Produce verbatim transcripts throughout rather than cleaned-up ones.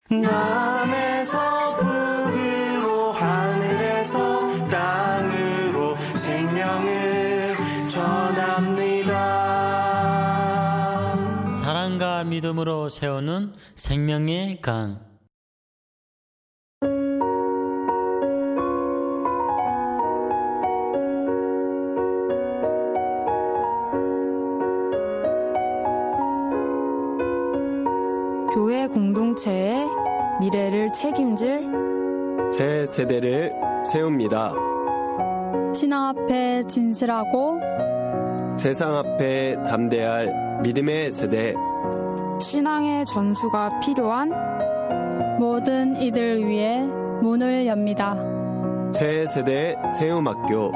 남에서 북으로 하늘에서 땅으로 생명을 전합니다. 사랑과 믿음으로 세우는 생명의 강. 교회 공동체의 미래를 책임질 새 세대를 세웁니다. 신앙 앞에 진실하고 세상 앞에 담대할 믿음의 세대. 신앙의 전수가 필요한 모든 이들을 위해 문을 엽니다. 새 세대 세움학교.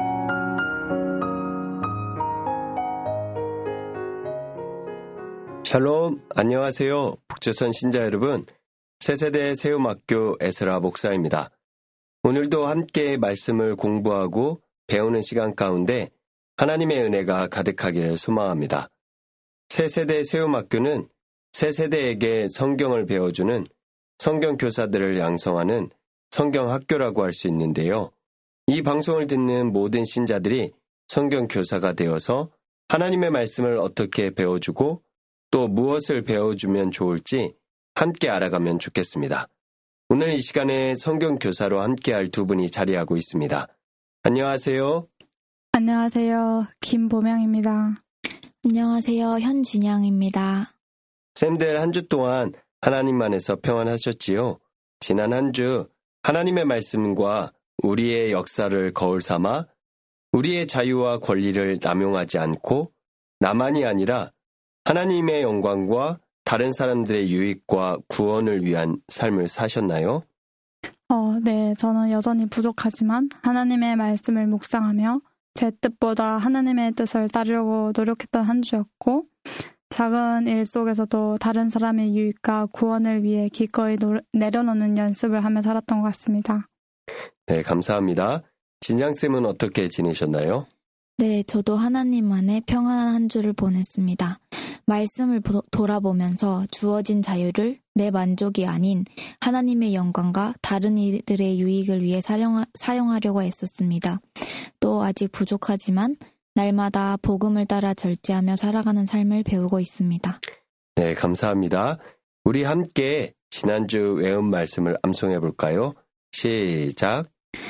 샬롬, 안녕하세요. 북조선 신자 여러분, 새세대 세움학교 에스라 목사입니다. 오늘도 함께 말씀을 공부하고 배우는 시간 가운데 하나님의 은혜가 가득하기를 소망합니다. 새세대 세움학교는 새세대에게 성경을 배워주는 성경교사들을 양성하는 성경학교라고 할 수 있는데요. 이 방송을 듣는 모든 신자들이 성경교사가 되어서 하나님의 말씀을 어떻게 배워주고 또 무엇을 배워주면 좋을지 함께 알아가면 좋겠습니다. 오늘 이 시간에 성경교사로 함께할 두 분이 자리하고 있습니다. 안녕하세요. 안녕하세요. 김보명입니다. 안녕하세요. 현진영입니다. 쌤들 한 주 동안 하나님 안에서 평안하셨지요? 지난 한 주 하나님의 말씀과 우리의 역사를 거울 삼아 우리의 자유와 권리를 남용하지 않고 나만이 아니라 하나님의 영광과 다른 사람들의 유익과 구원을 위한 삶을 사셨나요? 어, 네, 저는 여전히 부족하지만 하나님의 말씀을 묵상하며 제 뜻보다 하나님의 뜻을 따르려고 노력했던 한 주였고, 작은 일 속에서도 다른 사람의 유익과 구원을 위해 기꺼이 노, 내려놓는 연습을 하며 살았던 것 같습니다. 네, 감사합니다. 진양쌤은 어떻게 지내셨나요? 네, 저도 하나님 안에 평안한 한 주를 보냈습니다. 말씀을 보, 돌아보면서 주어진 자유를 내 만족이 아닌 하나님의 영광과 다른 이들의 유익을 위해 사용, 사용하려고 애썼습니다. 또 아직 부족하지만 날마다 복음을 따라 절제하며 살아가는 삶을 배우고 있습니다. 네, 감사합니다. 우리 함께 지난주 외운 말씀을 암송해 볼까요? 시작!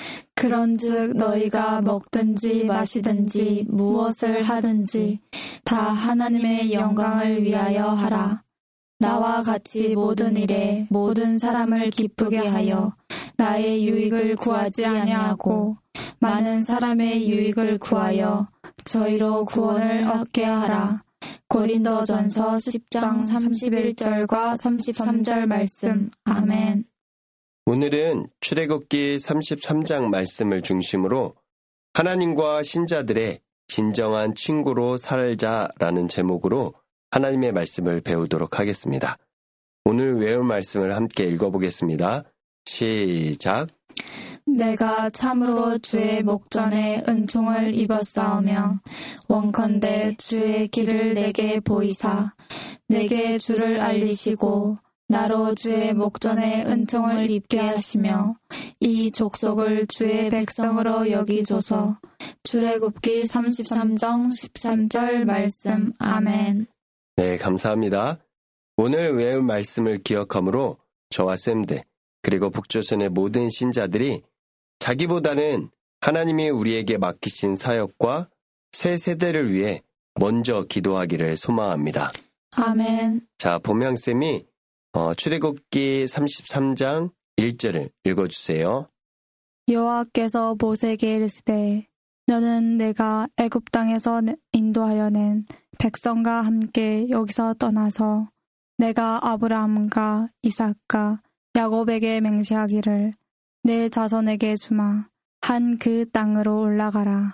그런즉 너희가 먹든지 마시든지 무엇을 하든지 다 하나님의 영광을 위하여 하라. 나와 같이 모든 일에 모든 사람을 기쁘게 하여 나의 유익을 구하지 아니하고 많은 사람의 유익을 구하여 저희로 구원을 얻게 하라. 고린도전서 십 장 삼십일 절과 삼십삼 절 말씀. 아멘. 오늘은 출애굽기 삼십삼 장 말씀을 중심으로 하나님과 신자들의 진정한 친구로 살자라는 제목으로 하나님의 말씀을 배우도록 하겠습니다. 오늘 외울 말씀을 함께 읽어보겠습니다. 시작! 내가 참으로 주의 목전에 은총을 입었사오며 원컨대 주의 길을 내게 보이사 내게 주를 알리시고 나로 주의 목전에 은총을 입게 하시며 이 족속을 주의 백성으로 여기소서. 출애굽기 삼십삼 장 십삼 절 말씀. 아멘. 네, 감사합니다. 오늘 외운 말씀을 기억함으로 저와 쌤들 그리고 북조선의 모든 신자들이 자기보다는 하나님이 우리에게 맡기신 사역과 새 세대를 위해 먼저 기도하기를 소망합니다. 아멘. 자, 보명쌤이 어, 출애굽기 삼십삼 장 일 절을 읽어주세요. 여호와께서 모세에게 이르시되 너는 내가 애굽 땅에서 인도하여 낸 백성과 함께 여기서 떠나서 내가 아브라함과 이삭과 야곱에게 맹세하기를 내 자손에게 주마 한 그 땅으로 올라가라.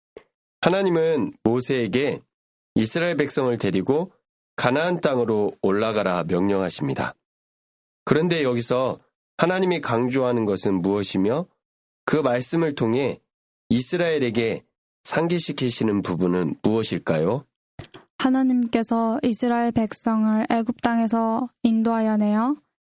하나님은 모세에게 이스라엘 백성을 데리고 가나안 땅으로 올라가라 명령하십니다. 그런데 여기서 하나님이 강조하는 것은 무엇이며 그 말씀을 통해 이스라엘에게 상기시키시는 부분은 무엇일까요? 하나님께서 이스라엘 백성을 애굽 땅에서 인도하여 내어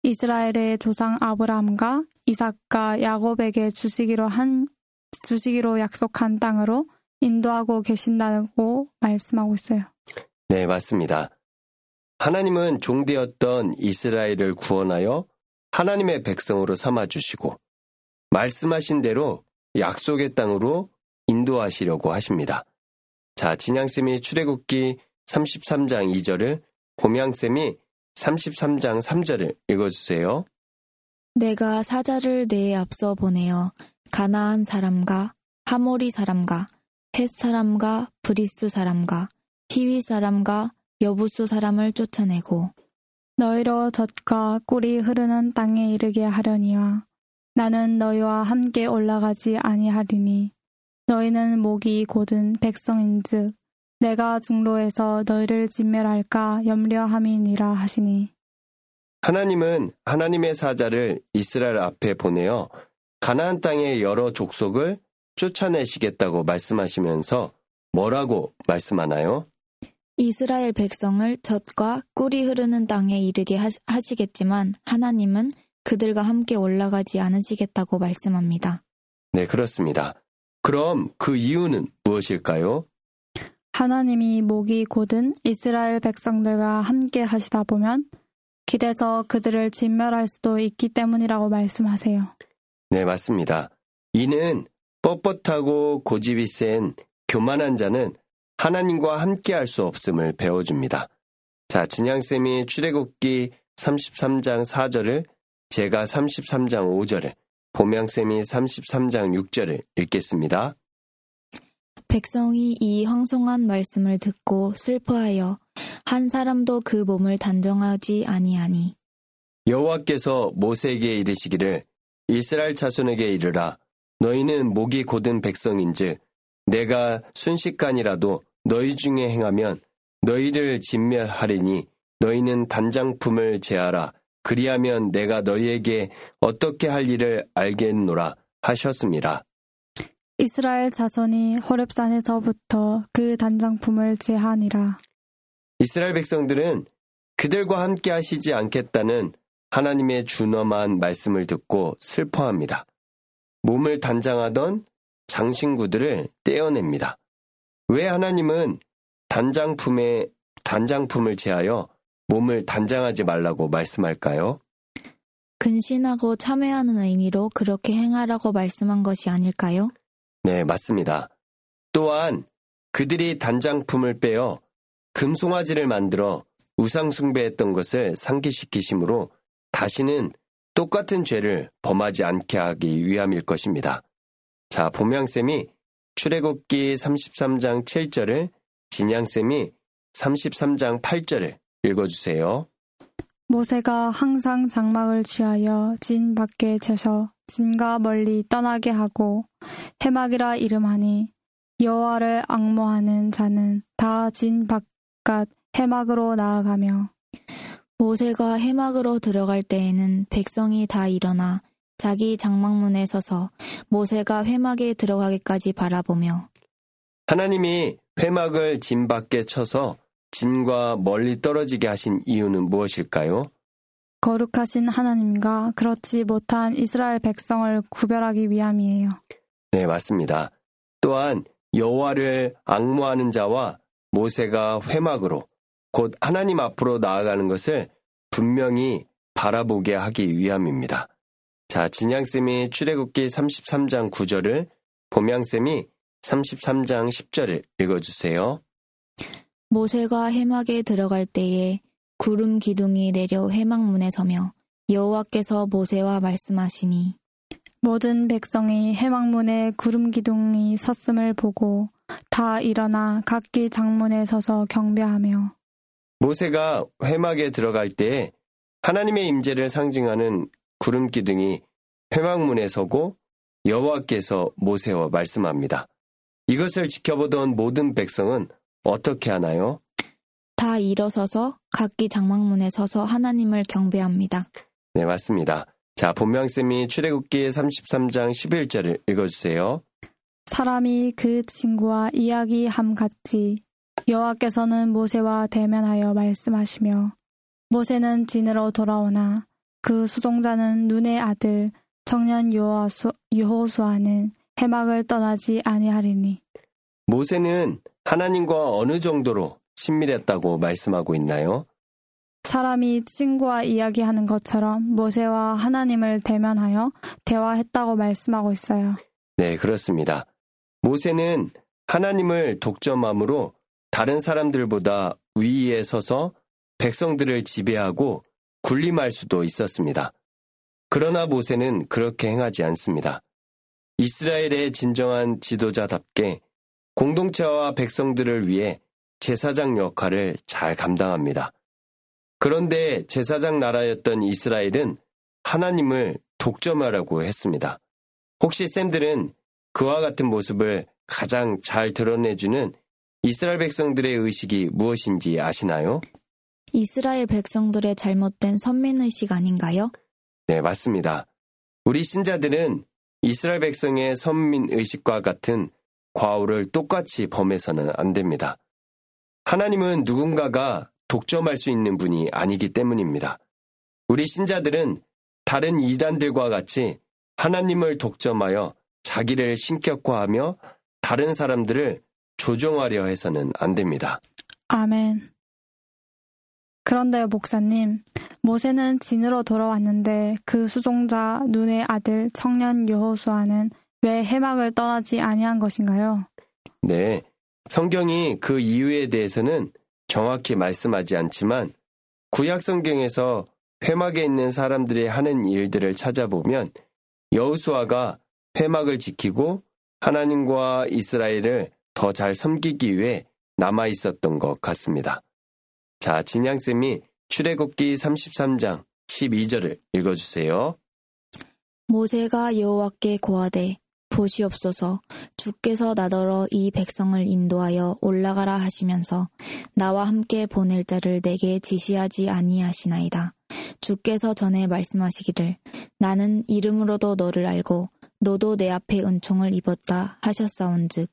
이스라엘의 조상 아브라함과 이삭과 야곱에게 주시기로 한 주시기로 약속한 땅으로 인도하고 계신다고 말씀하고 있어요. 네, 맞습니다. 하나님은 종되었던 이스라엘을 구원하여 하나님의 백성으로 삼아주시고 말씀하신 대로 약속의 땅으로 인도하시려고 하십니다. 자, 진양쌤이 출애굽기 삼십삼 장 이 절을, 봄양쌤이 삼십삼 장 삼 절을 읽어주세요. 내가 사자를 내 앞서 보내어 가나안 사람과 하모리 사람과 헷 사람과 브리스 사람과 히위 사람과 여부수 사람을 쫓아내고 너희로 젖과 꿀이 흐르는 땅에 이르게 하려니와 나는 너희와 함께 올라가지 아니하리니 너희는 목이 곧은 백성인즉 내가 중로에서 너희를 진멸할까 염려함이니라 하시니. 하나님은 하나님의 사자를 이스라엘 앞에 보내어 가나안 땅의 여러 족속을 쫓아내시겠다고 말씀하시면서 뭐라고 말씀하나요? 이스라엘 백성을 젖과 꿀이 흐르는 땅에 이르게 하시겠지만 하나님은 그들과 함께 올라가지 않으시겠다고 말씀합니다. 네, 그렇습니다. 그럼 그 이유는 무엇일까요? 하나님이 목이 곧은 이스라엘 백성들과 함께 하시다 보면 길에서 그들을 진멸할 수도 있기 때문이라고 말씀하세요. 네, 맞습니다. 이는 뻣뻣하고 고집이 센 교만한 자는 하나님과 함께할 수 없음을 배워줍니다. 자, 진양쌤이 출애굽기 삼십삼 장 사 절을, 제가 삼십삼 장 오 절을, 봄양쌤이 삼십삼 장 육 절을 읽겠습니다. 백성이 이 황송한 말씀을 듣고 슬퍼하여 한 사람도 그 몸을 단정하지 아니하니 여호와께서 모세에게 이르시기를 이스라엘 자손에게 이르라 너희는 목이 곧은 백성인즉 내가 순식간이라도 너희 중에 행하면 너희를 진멸하리니 너희는 단장품을 제하라 그리하면 내가 너희에게 어떻게 할 일을 알겠노라 하셨습니다. 이스라엘 자손이 호렙산에서부터 그 단장품을 제하니라. 이스라엘 백성들은 그들과 함께 하시지 않겠다는 하나님의 준엄한 말씀을 듣고 슬퍼합니다. 몸을 단장하던 장신구들을 떼어냅니다. 왜 하나님은 단장품에 단장품을 제하여 몸을 단장하지 말라고 말씀할까요? 근신하고 참회하는 의미로 그렇게 행하라고 말씀한 것이 아닐까요? 네, 맞습니다. 또한 그들이 단장품을 빼어 금송아지를 만들어 우상 숭배했던 것을 상기시키심으로 다시는 똑같은 죄를 범하지 않게 하기 위함일 것입니다. 자, 봄양쌤이 출애굽기 삼십삼 장 칠 절을, 진양쌤이 삼십삼 장 팔 절을 읽어주세요. 모세가 항상 장막을 취하여 진 밖에 쳐서 진과 멀리 떠나게 하고 해막이라 이름하니 여호와를 앙모하는 자는 다 진 바깥 해막으로 나아가며 모세가 해막으로 들어갈 때에는 백성이 다 일어나 자기 장막문에 서서 모세가 회막에 들어가기까지 바라보며 하나님이 회막을 진 밖에 쳐서 진과 멀리 떨어지게 하신 이유는 무엇일까요? 거룩하신 하나님과 그렇지 못한 이스라엘 백성을 구별하기 위함이에요. 네, 맞습니다. 또한 여호와를 앙모하는 자와 모세가 회막으로 곧 하나님 앞으로 나아가는 것을 분명히 바라보게 하기 위함입니다. 자, 진양쌤이 출애굽기 삼십삼 장 구 절을, 봄양쌤이 삼십삼 장 십 절을 읽어주세요. 모세가 해막에 들어갈 때에 구름 기둥이 내려 해막문에 서며 여호와께서 모세와 말씀하시니 모든 백성이 해막문에 구름 기둥이 섰음을 보고 다 일어나 각기 장문에 서서 경배하며 모세가 회막에 들어갈 때에 하나님의 임재를 상징하는 구름 기둥이 회막문에 서고 여호와께서 모세와 말씀합니다. 이것을 지켜보던 모든 백성은 어떻게 하나요? 다 일어서서 각기 장막문에 서서 하나님을 경배합니다. 네, 맞습니다. 자, 본명쌤이 출애굽기 삼십삼 장 십일 절을 읽어주세요. 사람이 그 친구와 이야기함 같이 여호와께서는 모세와 대면하여 말씀하시며 모세는 진으로 돌아오나 그 수종자는 눈의 아들 청년 여호수, 여호수아는 해막을 떠나지 아니하리니. 모세는 하나님과 어느 정도로 친밀했다고 말씀하고 있나요? 사람이 친구와 이야기하는 것처럼 모세와 하나님을 대면하여 대화했다고 말씀하고 있어요. 네, 그렇습니다. 모세는 하나님을 독점함으로 다른 사람들보다 위에 서서 백성들을 지배하고 군림할 수도 있었습니다. 그러나 모세는 그렇게 행하지 않습니다. 이스라엘의 진정한 지도자답게 공동체와 백성들을 위해 제사장 역할을 잘 감당합니다. 그런데 제사장 나라였던 이스라엘은 하나님을 독점하라고 했습니다. 혹시 쌤들은 그와 같은 모습을 가장 잘 드러내주는 이스라엘 백성들의 의식이 무엇인지 아시나요? 이스라엘 백성들의 잘못된 선민의식 아닌가요? 네, 맞습니다. 우리 신자들은 이스라엘 백성의 선민의식과 같은 과오를 똑같이 범해서는 안 됩니다. 하나님은 누군가가 독점할 수 있는 분이 아니기 때문입니다. 우리 신자들은 다른 이단들과 같이 하나님을 독점하여 자기를 신격화하며 다른 사람들을 조종하려 해서는 안 됩니다. 아멘. 그런데요, 목사님, 모세는 진으로 돌아왔는데 그 수종자 눈의 아들 청년 여호수아는 왜 해막을 떠나지 아니한 것인가요? 네, 성경이 그 이유에 대해서는 정확히 말씀하지 않지만 구약 성경에서 회막에 있는 사람들이 하는 일들을 찾아보면 여호수아가 회막을 지키고 하나님과 이스라엘을 더 잘 섬기기 위해 남아 있었던 것 같습니다. 자, 진양쌤이 출애굽기 삼십삼 장 십이 절을 읽어주세요. 모세가 여호와께 고하되 보시옵소서 주께서 나더러 이 백성을 인도하여 올라가라 하시면서 나와 함께 보낼 자를 내게 지시하지 아니하시나이다. 주께서 전에 말씀하시기를 나는 이름으로도 너를 알고 너도 내 앞에 은총을 입었다 하셨사온즉.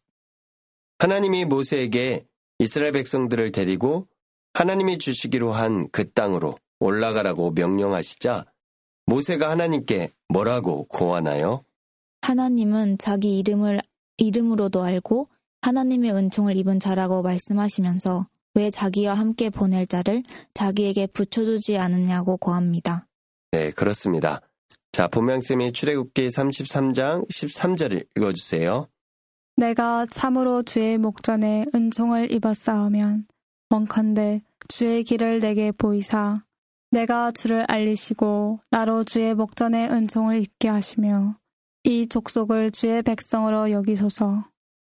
하나님이 모세에게 이스라엘 백성들을 데리고 하나님이 주시기로 한 그 땅으로 올라가라고 명령하시자 모세가 하나님께 뭐라고 고하나요? 하나님은 자기 이름을 이름으로도 알고 하나님의 은총을 입은 자라고 말씀하시면서 왜 자기와 함께 보낼 자를 자기에게 붙여주지 않느냐고 고합니다. 네, 그렇습니다. 자, 보명쌤이 출애굽기 삼십삼 장 십삼 절을 읽어주세요. 내가 참으로 주의 목전에 은총을 입었사오면 원컨대 주의 길을 내게 보이사 내가 주를 알리시고 나로 주의 목전에 은총을 입게 하시며 이 족속을 주의 백성으로 여기소서.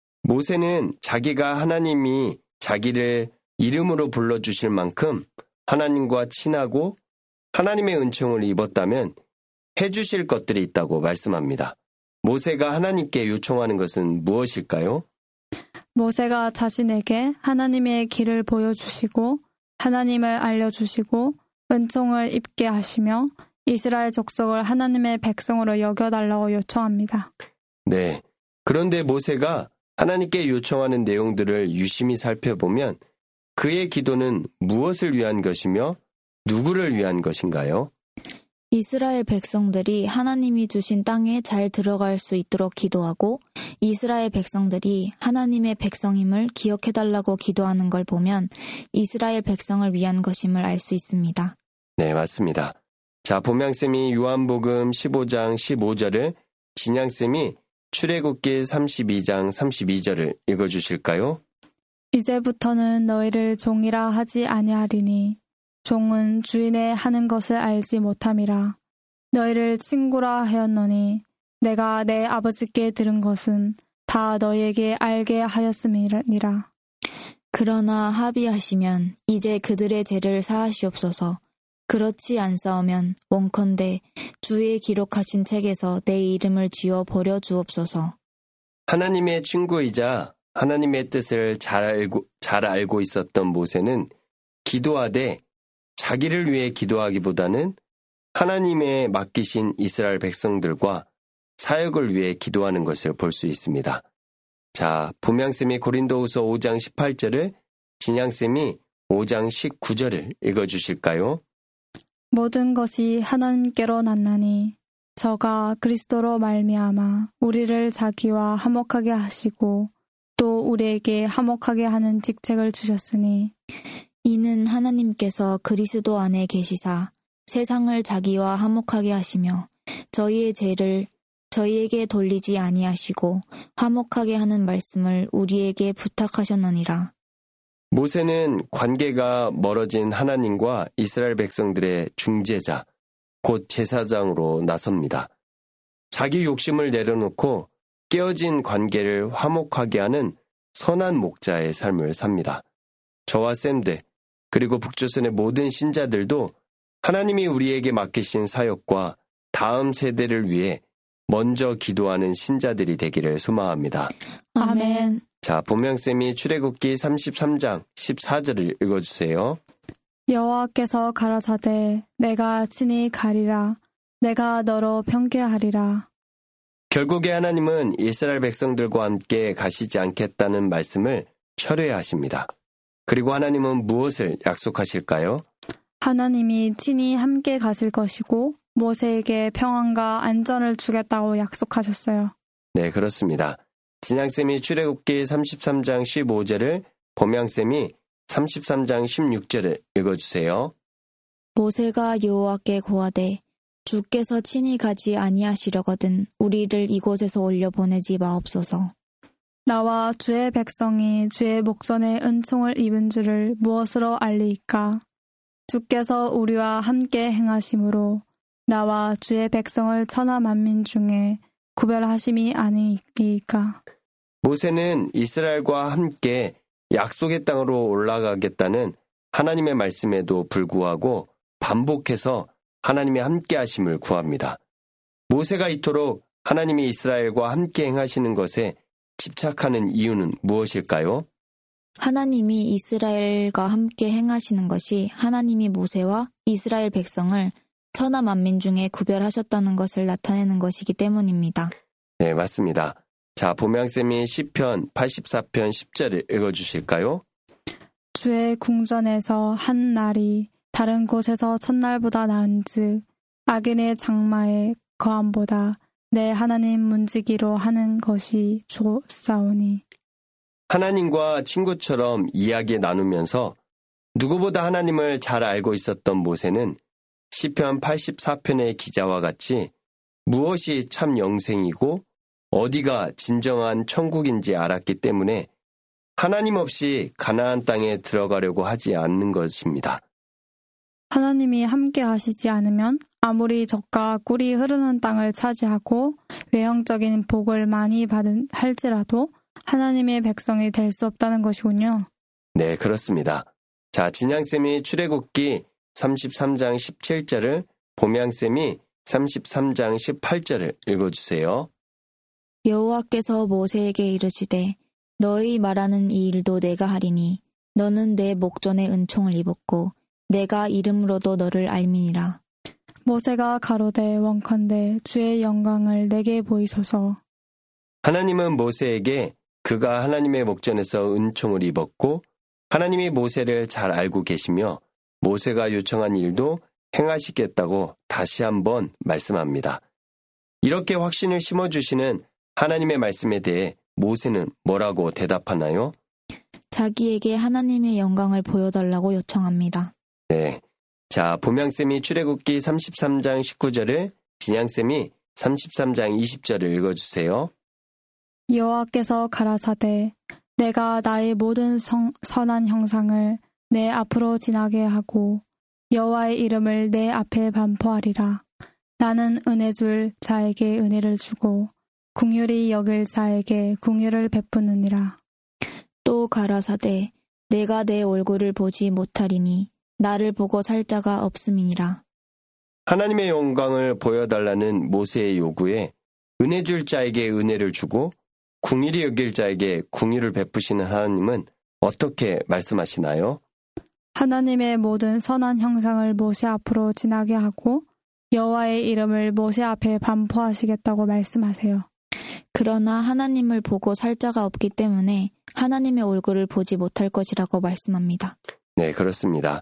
모세는 자기가 하나님이 자기를 이름으로 불러주실 만큼 하나님과 친하고 하나님의 은총을 입었다면 해주실 것들이 있다고 말씀합니다. 모세가 하나님께 요청하는 것은 무엇일까요? 모세가 자신에게 하나님의 길을 보여주시고 하나님을 알려주시고 은총을 입게 하시며 이스라엘 족속을 하나님의 백성으로 여겨달라고 요청합니다. 네. 그런데 모세가 하나님께 요청하는 내용들을 유심히 살펴보면 그의 기도는 무엇을 위한 것이며 누구를 위한 것인가요? 이스라엘 백성들이 하나님이 주신 땅에 잘 들어갈 수 있도록 기도하고 이스라엘 백성들이 하나님의 백성임을 기억해달라고 기도하는 걸 보면 이스라엘 백성을 위한 것임을 알 수 있습니다. 네, 맞습니다. 자, 봄양쌤이 요한복음 십오 장 십오 절을, 진양쌤이 출애굽기 삼십이 장 삼십이 절을 읽어주실까요? 이제부터는 너희를 종이라 하지 아니하리니 종은 주인의 하는 것을 알지 못함이라. 너희를 친구라 하였노니 내가 내 아버지께 들은 것은 다 너희에게 알게 하였음이니라. 그러나 합의하시면 이제 그들의 죄를 사하시옵소서. 그렇지 않사오면 원컨대 주의 기록하신 책에서 내 이름을 지워 버려 주옵소서. 하나님의 친구이자 하나님의 뜻을 잘 알고, 잘 알고 있었던 모세는 기도하되 자기를 위해 기도하기보다는 하나님의 맡기신 이스라엘 백성들과 사역을 위해 기도하는 것을 볼 수 있습니다. 자, 봄양쌤이 고린도후서 오 장 십팔 절을, 진양쌤이 오 장 십구 절을 읽어주실까요? 모든 것이 하나님께로 났나니 저가 그리스도로 말미암아 우리를 자기와 화목하게 하시고 또 우리에게 화목하게 하는 직책을 주셨으니 이는 하나님께서 그리스도 안에 계시사 세상을 자기와 화목하게 하시며 저희의 죄를 저희에게 돌리지 아니하시고 화목하게 하는 말씀을 우리에게 부탁하셨느니라. 모세는 관계가 멀어진 하나님과 이스라엘 백성들의 중재자, 곧 제사장으로 나섭니다. 자기 욕심을 내려놓고 깨어진 관계를 화목하게 하는 선한 목자의 삶을 삽니다. 저와 샌드, 그리고 북조선의 모든 신자들도 하나님이 우리에게 맡기신 사역과 다음 세대를 위해 먼저 기도하는 신자들이 되기를 소망합니다. 아멘. 자, 본명쌤이 출애굽기 삼십삼 장 십사 절을 읽어주세요. 여호와께서 가라사대 내가 친히 가리라 내가 너로 평개하리라. 결국에 하나님은 이스라엘 백성들과 함께 가시지 않겠다는 말씀을 철회하십니다. 그리고 하나님은 무엇을 약속하실까요? 하나님이 친히 함께 가실 것이고 모세에게 평안과 안전을 주겠다고 약속하셨어요. 네, 그렇습니다. 진양쌤이 출애굽기 삼십삼 장 십오 절을, 범양쌤이 삼십삼 장 십육 절을 읽어주세요. 모세가 여호와께 고하되 주께서 친히 가지 아니하시려거든 우리를 이곳에서 올려보내지 마옵소서. 나와 주의 백성이 주의 목전에 은총을 입은 줄을 무엇으로 알리이까? 주께서 우리와 함께 행하심으로 나와 주의 백성을 천하 만민 중에 구별하심이 아니이까. 모세는 이스라엘과 함께 약속의 땅으로 올라가겠다는 하나님의 말씀에도 불구하고 반복해서 하나님의 함께 하심을 구합니다. 모세가 이토록 하나님이 이스라엘과 함께 행하시는 것에 집착하는 이유는 무엇일까요? 하나님이 이스라엘과 함께 행하시는 것이 하나님이 모세와 이스라엘 백성을 천하 만민 중에 구별하셨다는 것을 나타내는 것이기 때문입니다. 네, 맞습니다. 자, 보명쌤이 시편 팔십사 편 십 절을 읽어주실까요? 주의 궁전에서 한 날이 다른 곳에서 첫날보다 나은즉 악인의 장마의 거함보다 내 하나님 문지기로 하는 것이 좋사오니. 하나님과 친구처럼 이야기 나누면서 누구보다 하나님을 잘 알고 있었던 모세는 시편 팔십사 편의 기자와 같이 무엇이 참 영생이고 어디가 진정한 천국인지 알았기 때문에 하나님 없이 가나안 땅에 들어가려고 하지 않는 것입니다. 하나님이 함께 하시지 않으면 아무리 적과 꿀이 흐르는 땅을 차지하고 외형적인 복을 많이 받은 할지라도 하나님의 백성이 될 수 없다는 것이군요. 네, 그렇습니다. 자, 진양쌤이 출애굽기 삼십삼 장 십칠 절을, 봄양쌤이 삼십삼 장 십팔 절을 읽어주세요. 여호와께서 모세에게 이르시되 너희 말하는 이 일도 내가 하리니 너는 내 목전에 은총을 입었고 내가 이름으로도 너를 알미니라. 모세가 가로되 원컨대 주의 영광을 내게 보이소서. 하나님은 모세에게 그가 하나님의 목전에서 은총을 입었고 하나님이 모세를 잘 알고 계시며 모세가 요청한 일도 행하시겠다고 다시 한번 말씀합니다. 이렇게 확신을 심어주시는 하나님의 말씀에 대해 모세는 뭐라고 대답하나요? 자기에게 하나님의 영광을 보여달라고 요청합니다. 네. 자, 봄양쌤이 출애굽기 삼십삼 장 십구 절을, 진양쌤이 삼십삼 장 이십 절을 읽어주세요. 여호와께서 가라사대 내가 나의 모든 성, 선한 형상을 내 앞으로 지나게 하고 여호와의 이름을 내 앞에 반포하리라. 나는 은혜 줄 자에게 은혜를 주고 긍휼히 여길 자에게 긍휼을 베푸느니라. 또 가라사대 내가 내 얼굴을 보지 못하리니 나를 보고 살 자가 없음이니라. 하나님의 영광을 보여달라는 모세의 요구에 은혜 줄 자에게 은혜를 주고 긍휼히 여길 자에게 긍휼을 베푸시는 하나님은 어떻게 말씀하시나요? 하나님의 모든 선한 형상을 모세 앞으로 지나게 하고 여호와의 이름을 모세 앞에 반포하시겠다고 말씀하세요. 그러나 하나님을 보고 살 자가 없기 때문에 하나님의 얼굴을 보지 못할 것이라고 말씀합니다. 네, 그렇습니다.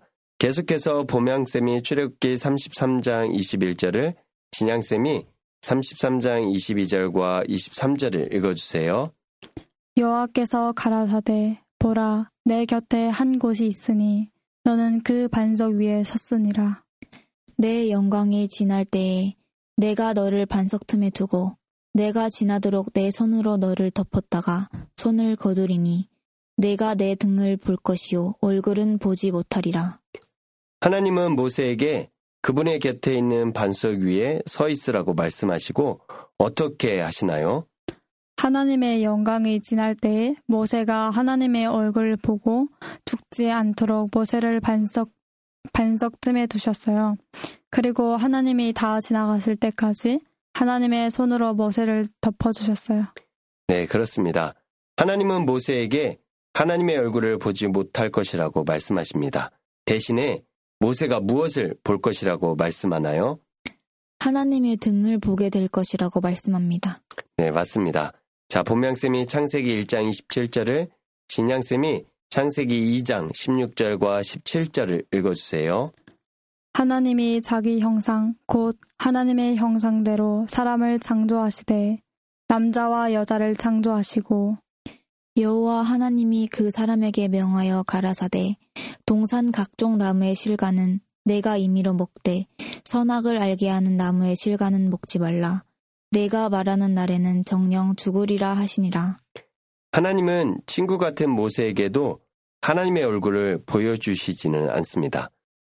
계속해서 봄양쌤이 출애굽기 삼십삼 장 이십일 절을, 진양쌤이 삼십삼 장 이십이 절과 이십삼 절을 읽어주세요. 여호와께서 가라사대 보라 내 곁에 한 곳이 있으니 너는 그 반석 위에 섰으니라. 내 영광이 지날 때에 내가 너를 반석 틈에 두고 내가 지나도록 내 손으로 너를 덮었다가 손을 거두리니 내가 내 등을 볼 것이요 얼굴은 보지 못하리라. 하나님은 모세에게 그분의 곁에 있는 반석 위에 서 있으라고 말씀하시고 어떻게 하시나요? 하나님의 영광이 지날 때에 모세가 하나님의 얼굴을 보고 죽지 않도록 모세를 반석, 반석 틈에 두셨어요. 그리고 하나님이 다 지나갔을 때까지 하나님의 손으로 모세를 덮어주셨어요. 네, 그렇습니다. 하나님은 모세에게 하나님의 얼굴을 보지 못할 것이라고 말씀하십니다. 대신에 모세가 무엇을 볼 것이라고 말씀하나요? 하나님의 등을 보게 될 것이라고 말씀합니다. 네, 맞습니다. 자, 본명쌤이 창세기 일 장 이십칠 절을, 진양쌤이 창세기 이 장 십육 절과 십칠 절을 읽어주세요. 하나님이 자기 형상 곧 하나님의 형상대로 사람을 창조하시되 남자와 여자를 창조하시고 여호와 하나님이 그 사람에게 명하여 가라사대 동산 각종 나무의 실과는 내가 임의로 먹되 선악을 알게 하는 나무의 실과는 먹지 말라. 내가 말하는 날에는 정령 죽으리라 하시니라. 하나님은 친구 같은 모세에게도 하나님의 얼굴을 보여주시지는 않습니다.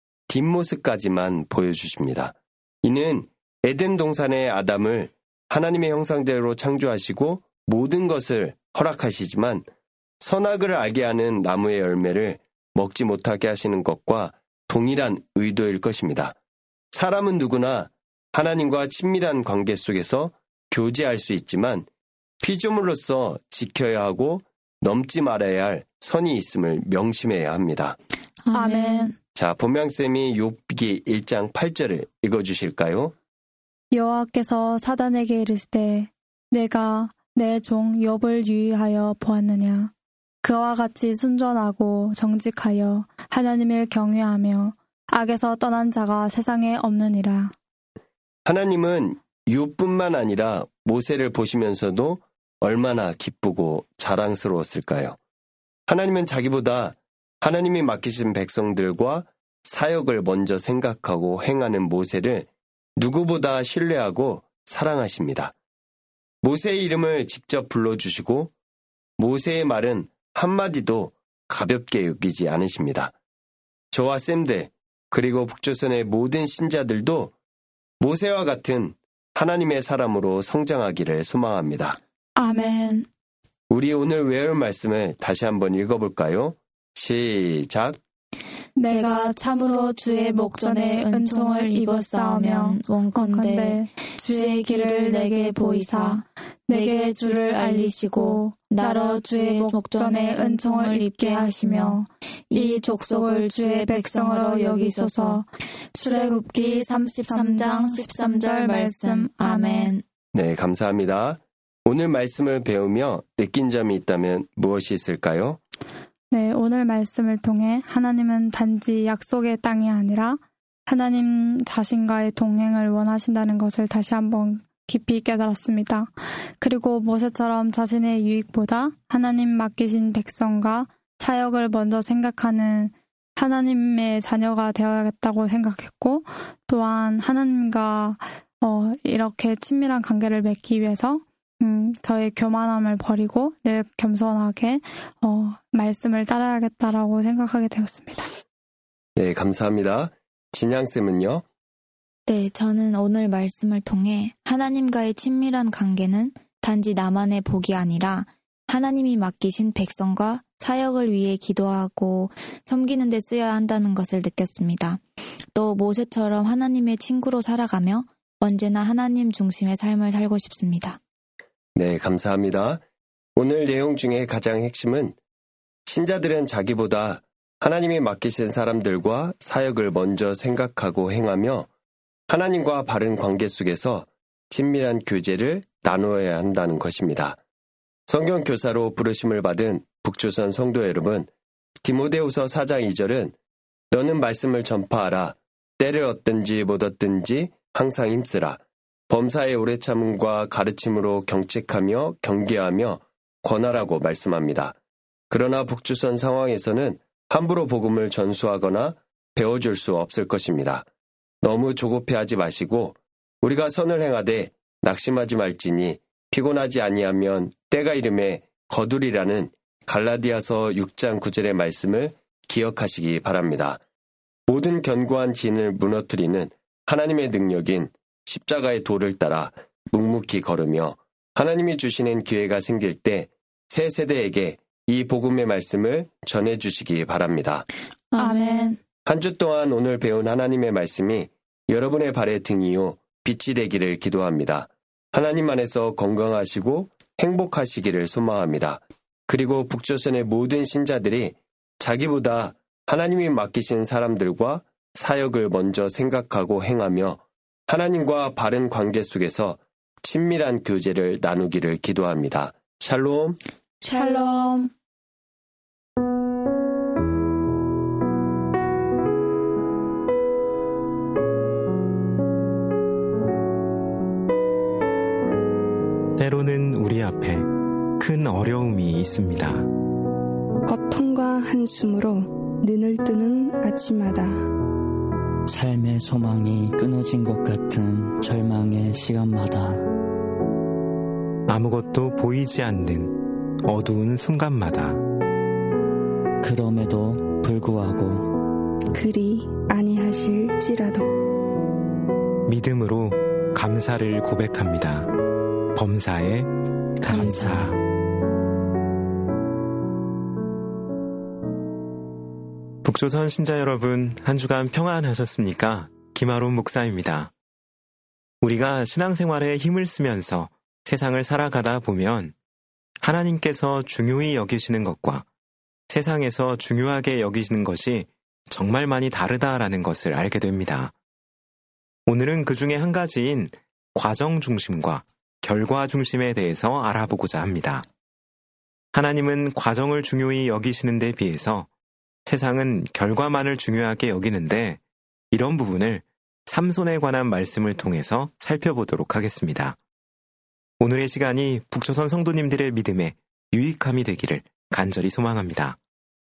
뒷모습까지만 보여주십니다. 이는 에덴 동산의 아담을 하나님의 형상대로 창조하시고 모든 것을 허락하시지만 선악을 알게 하는 나무의 열매를 먹지 못하게 하시는 것과 동일한 의도일 것입니다. 사람은 누구나 하나님과 친밀한 관계 속에서 교제할 수 있지만 피조물로서 지켜야 하고 넘지 말아야 할 선이 있음을 명심해야 합니다. 아멘. 자, 본명쌤이 욥기 일 장 팔 절을 읽어주실까요? 여호와께서 사단에게 이르시되 내가 내 종 욥을 유의하여 보았느냐. 그와 같이 순전하고 정직하여 하나님을 경외하며 악에서 떠난 자가 세상에 없느니라. 하나님은 욥뿐만 아니라 모세를 보시면서도 얼마나 기쁘고 자랑스러웠을까요? 하나님은 자기보다 하나님이 맡기신 백성들과 사역을 먼저 생각하고 행하는 모세를 누구보다 신뢰하고 사랑하십니다. 모세의 이름을 직접 불러주시고 모세의 말은 한마디도 가볍게 여기지 않으십니다. 저와 쌤들 그리고 북조선의 모든 신자들도 모세와 같은 하나님의 사람으로 성장하기를 소망합니다. 아멘. 우리 오늘 외울 말씀을 다시 한번 읽어볼까요? 시작. 내가 참으로 주의 목전에 은총을 입었사오면 원컨대 주의 길을 내게 보이사 내게 주를 알리시고 나로 주의 목전에 은총을 입게 하시며 이 족속을 주의 백성으로 여기소서. 출애굽기 삼십삼 장 십삼 절 말씀. 아멘. 네, 감사합니다. 오늘 말씀을 배우며 느낀 점이 있다면 무엇이 있을까요? 네, 오늘 말씀을 통해 하나님은 단지 약속의 땅이 아니라 하나님 자신과의 동행을 원하신다는 것을 다시 한번 깊이 깨달았습니다. 그리고 모세처럼 자신의 유익보다 하나님 맡기신 백성과 사역을 먼저 생각하는 하나님의 자녀가 되어야겠다고 생각했고, 또한 하나님과 어, 이렇게 친밀한 관계를 맺기 위해서 음, 저의 교만함을 버리고 늘 겸손하게 어, 말씀을 따라야겠다라고 생각하게 되었습니다. 네, 감사합니다. 진양쌤은요? 네, 저는 오늘 말씀을 통해 하나님과의 친밀한 관계는 단지 나만의 복이 아니라 하나님이 맡기신 백성과 사역을 위해 기도하고 섬기는 데 쓰여야 한다는 것을 느꼈습니다. 또 모세처럼 하나님의 친구로 살아가며 언제나 하나님 중심의 삶을 살고 싶습니다. 네, 감사합니다. 오늘 내용 중에 가장 핵심은 신자들은 자기보다 하나님이 맡기신 사람들과 사역을 먼저 생각하고 행하며 하나님과 바른 관계 속에서 친밀한 교제를 나누어야 한다는 것입니다. 성경 교사로 부르심을 받은 북조선 성도 여러분, 디모데후서 사 장 이 절은 너는 말씀을 전파하라. 때를 얻든지 못 얻든지 항상 힘쓰라. 범사의 오래 참음과 가르침으로 경책하며 경계하며 권하라고 말씀합니다. 그러나 북조선 상황에서는 함부로 복음을 전수하거나 배워줄 수 없을 것입니다. 너무 조급해하지 마시고 우리가 선을 행하되 낙심하지 말지니 피곤하지 아니하면 때가 이름에 거두리라는 갈라디아서 육 장 구 절의 말씀을 기억하시기 바랍니다. 모든 견고한 진을 무너뜨리는 하나님의 능력인 십자가의 도를 따라 묵묵히 걸으며 하나님이 주시는 기회가 생길 때 새 세대에게 이 복음의 말씀을 전해주시기 바랍니다. 아멘. 한 주 동안 오늘 배운 하나님의 말씀이 여러분의 발의 등이요 빛이 되기를 기도합니다. 하나님 안에서 건강하시고 행복하시기를 소망합니다. 그리고 북조선의 모든 신자들이 자기보다 하나님이 맡기신 사람들과 사역을 먼저 생각하고 행하며 하나님과 바른 관계 속에서 친밀한 교제를 나누기를 기도합니다. 샬롬. 샬롬. 때로는 우리 앞에 큰 어려움이 있습니다. 고통과 한숨으로 눈을 뜨는 아침마다 삶의 소망이 끊어진 것 같은 절망의 시간마다 아무것도 보이지 않는 어두운 순간마다 그럼에도 불구하고 그리 아니하실지라도 믿음으로 감사를 고백합니다. 범사에 감사. 북조선 신자 여러분, 한 주간 평안하셨습니까? 김아론 목사입니다. 우리가 신앙생활에 힘을 쓰면서 세상을 살아가다 보면 하나님께서 중요히 여기시는 것과 세상에서 중요하게 여기시는 것이 정말 많이 다르다라는 것을 알게 됩니다. 오늘은 그 중에 한 가지인 과정 중심과 결과 중심에 대해서 알아보고자 합니다. 하나님은 과정을 중요히 여기시는 데 비해서 세상은 결과만을 중요하게 여기는데 이런 부분을 삼손에 관한 말씀을 통해서 살펴보도록 하겠습니다. 오늘의 시간이 북조선 성도님들의 믿음에 유익함이 되기를 간절히 소망합니다.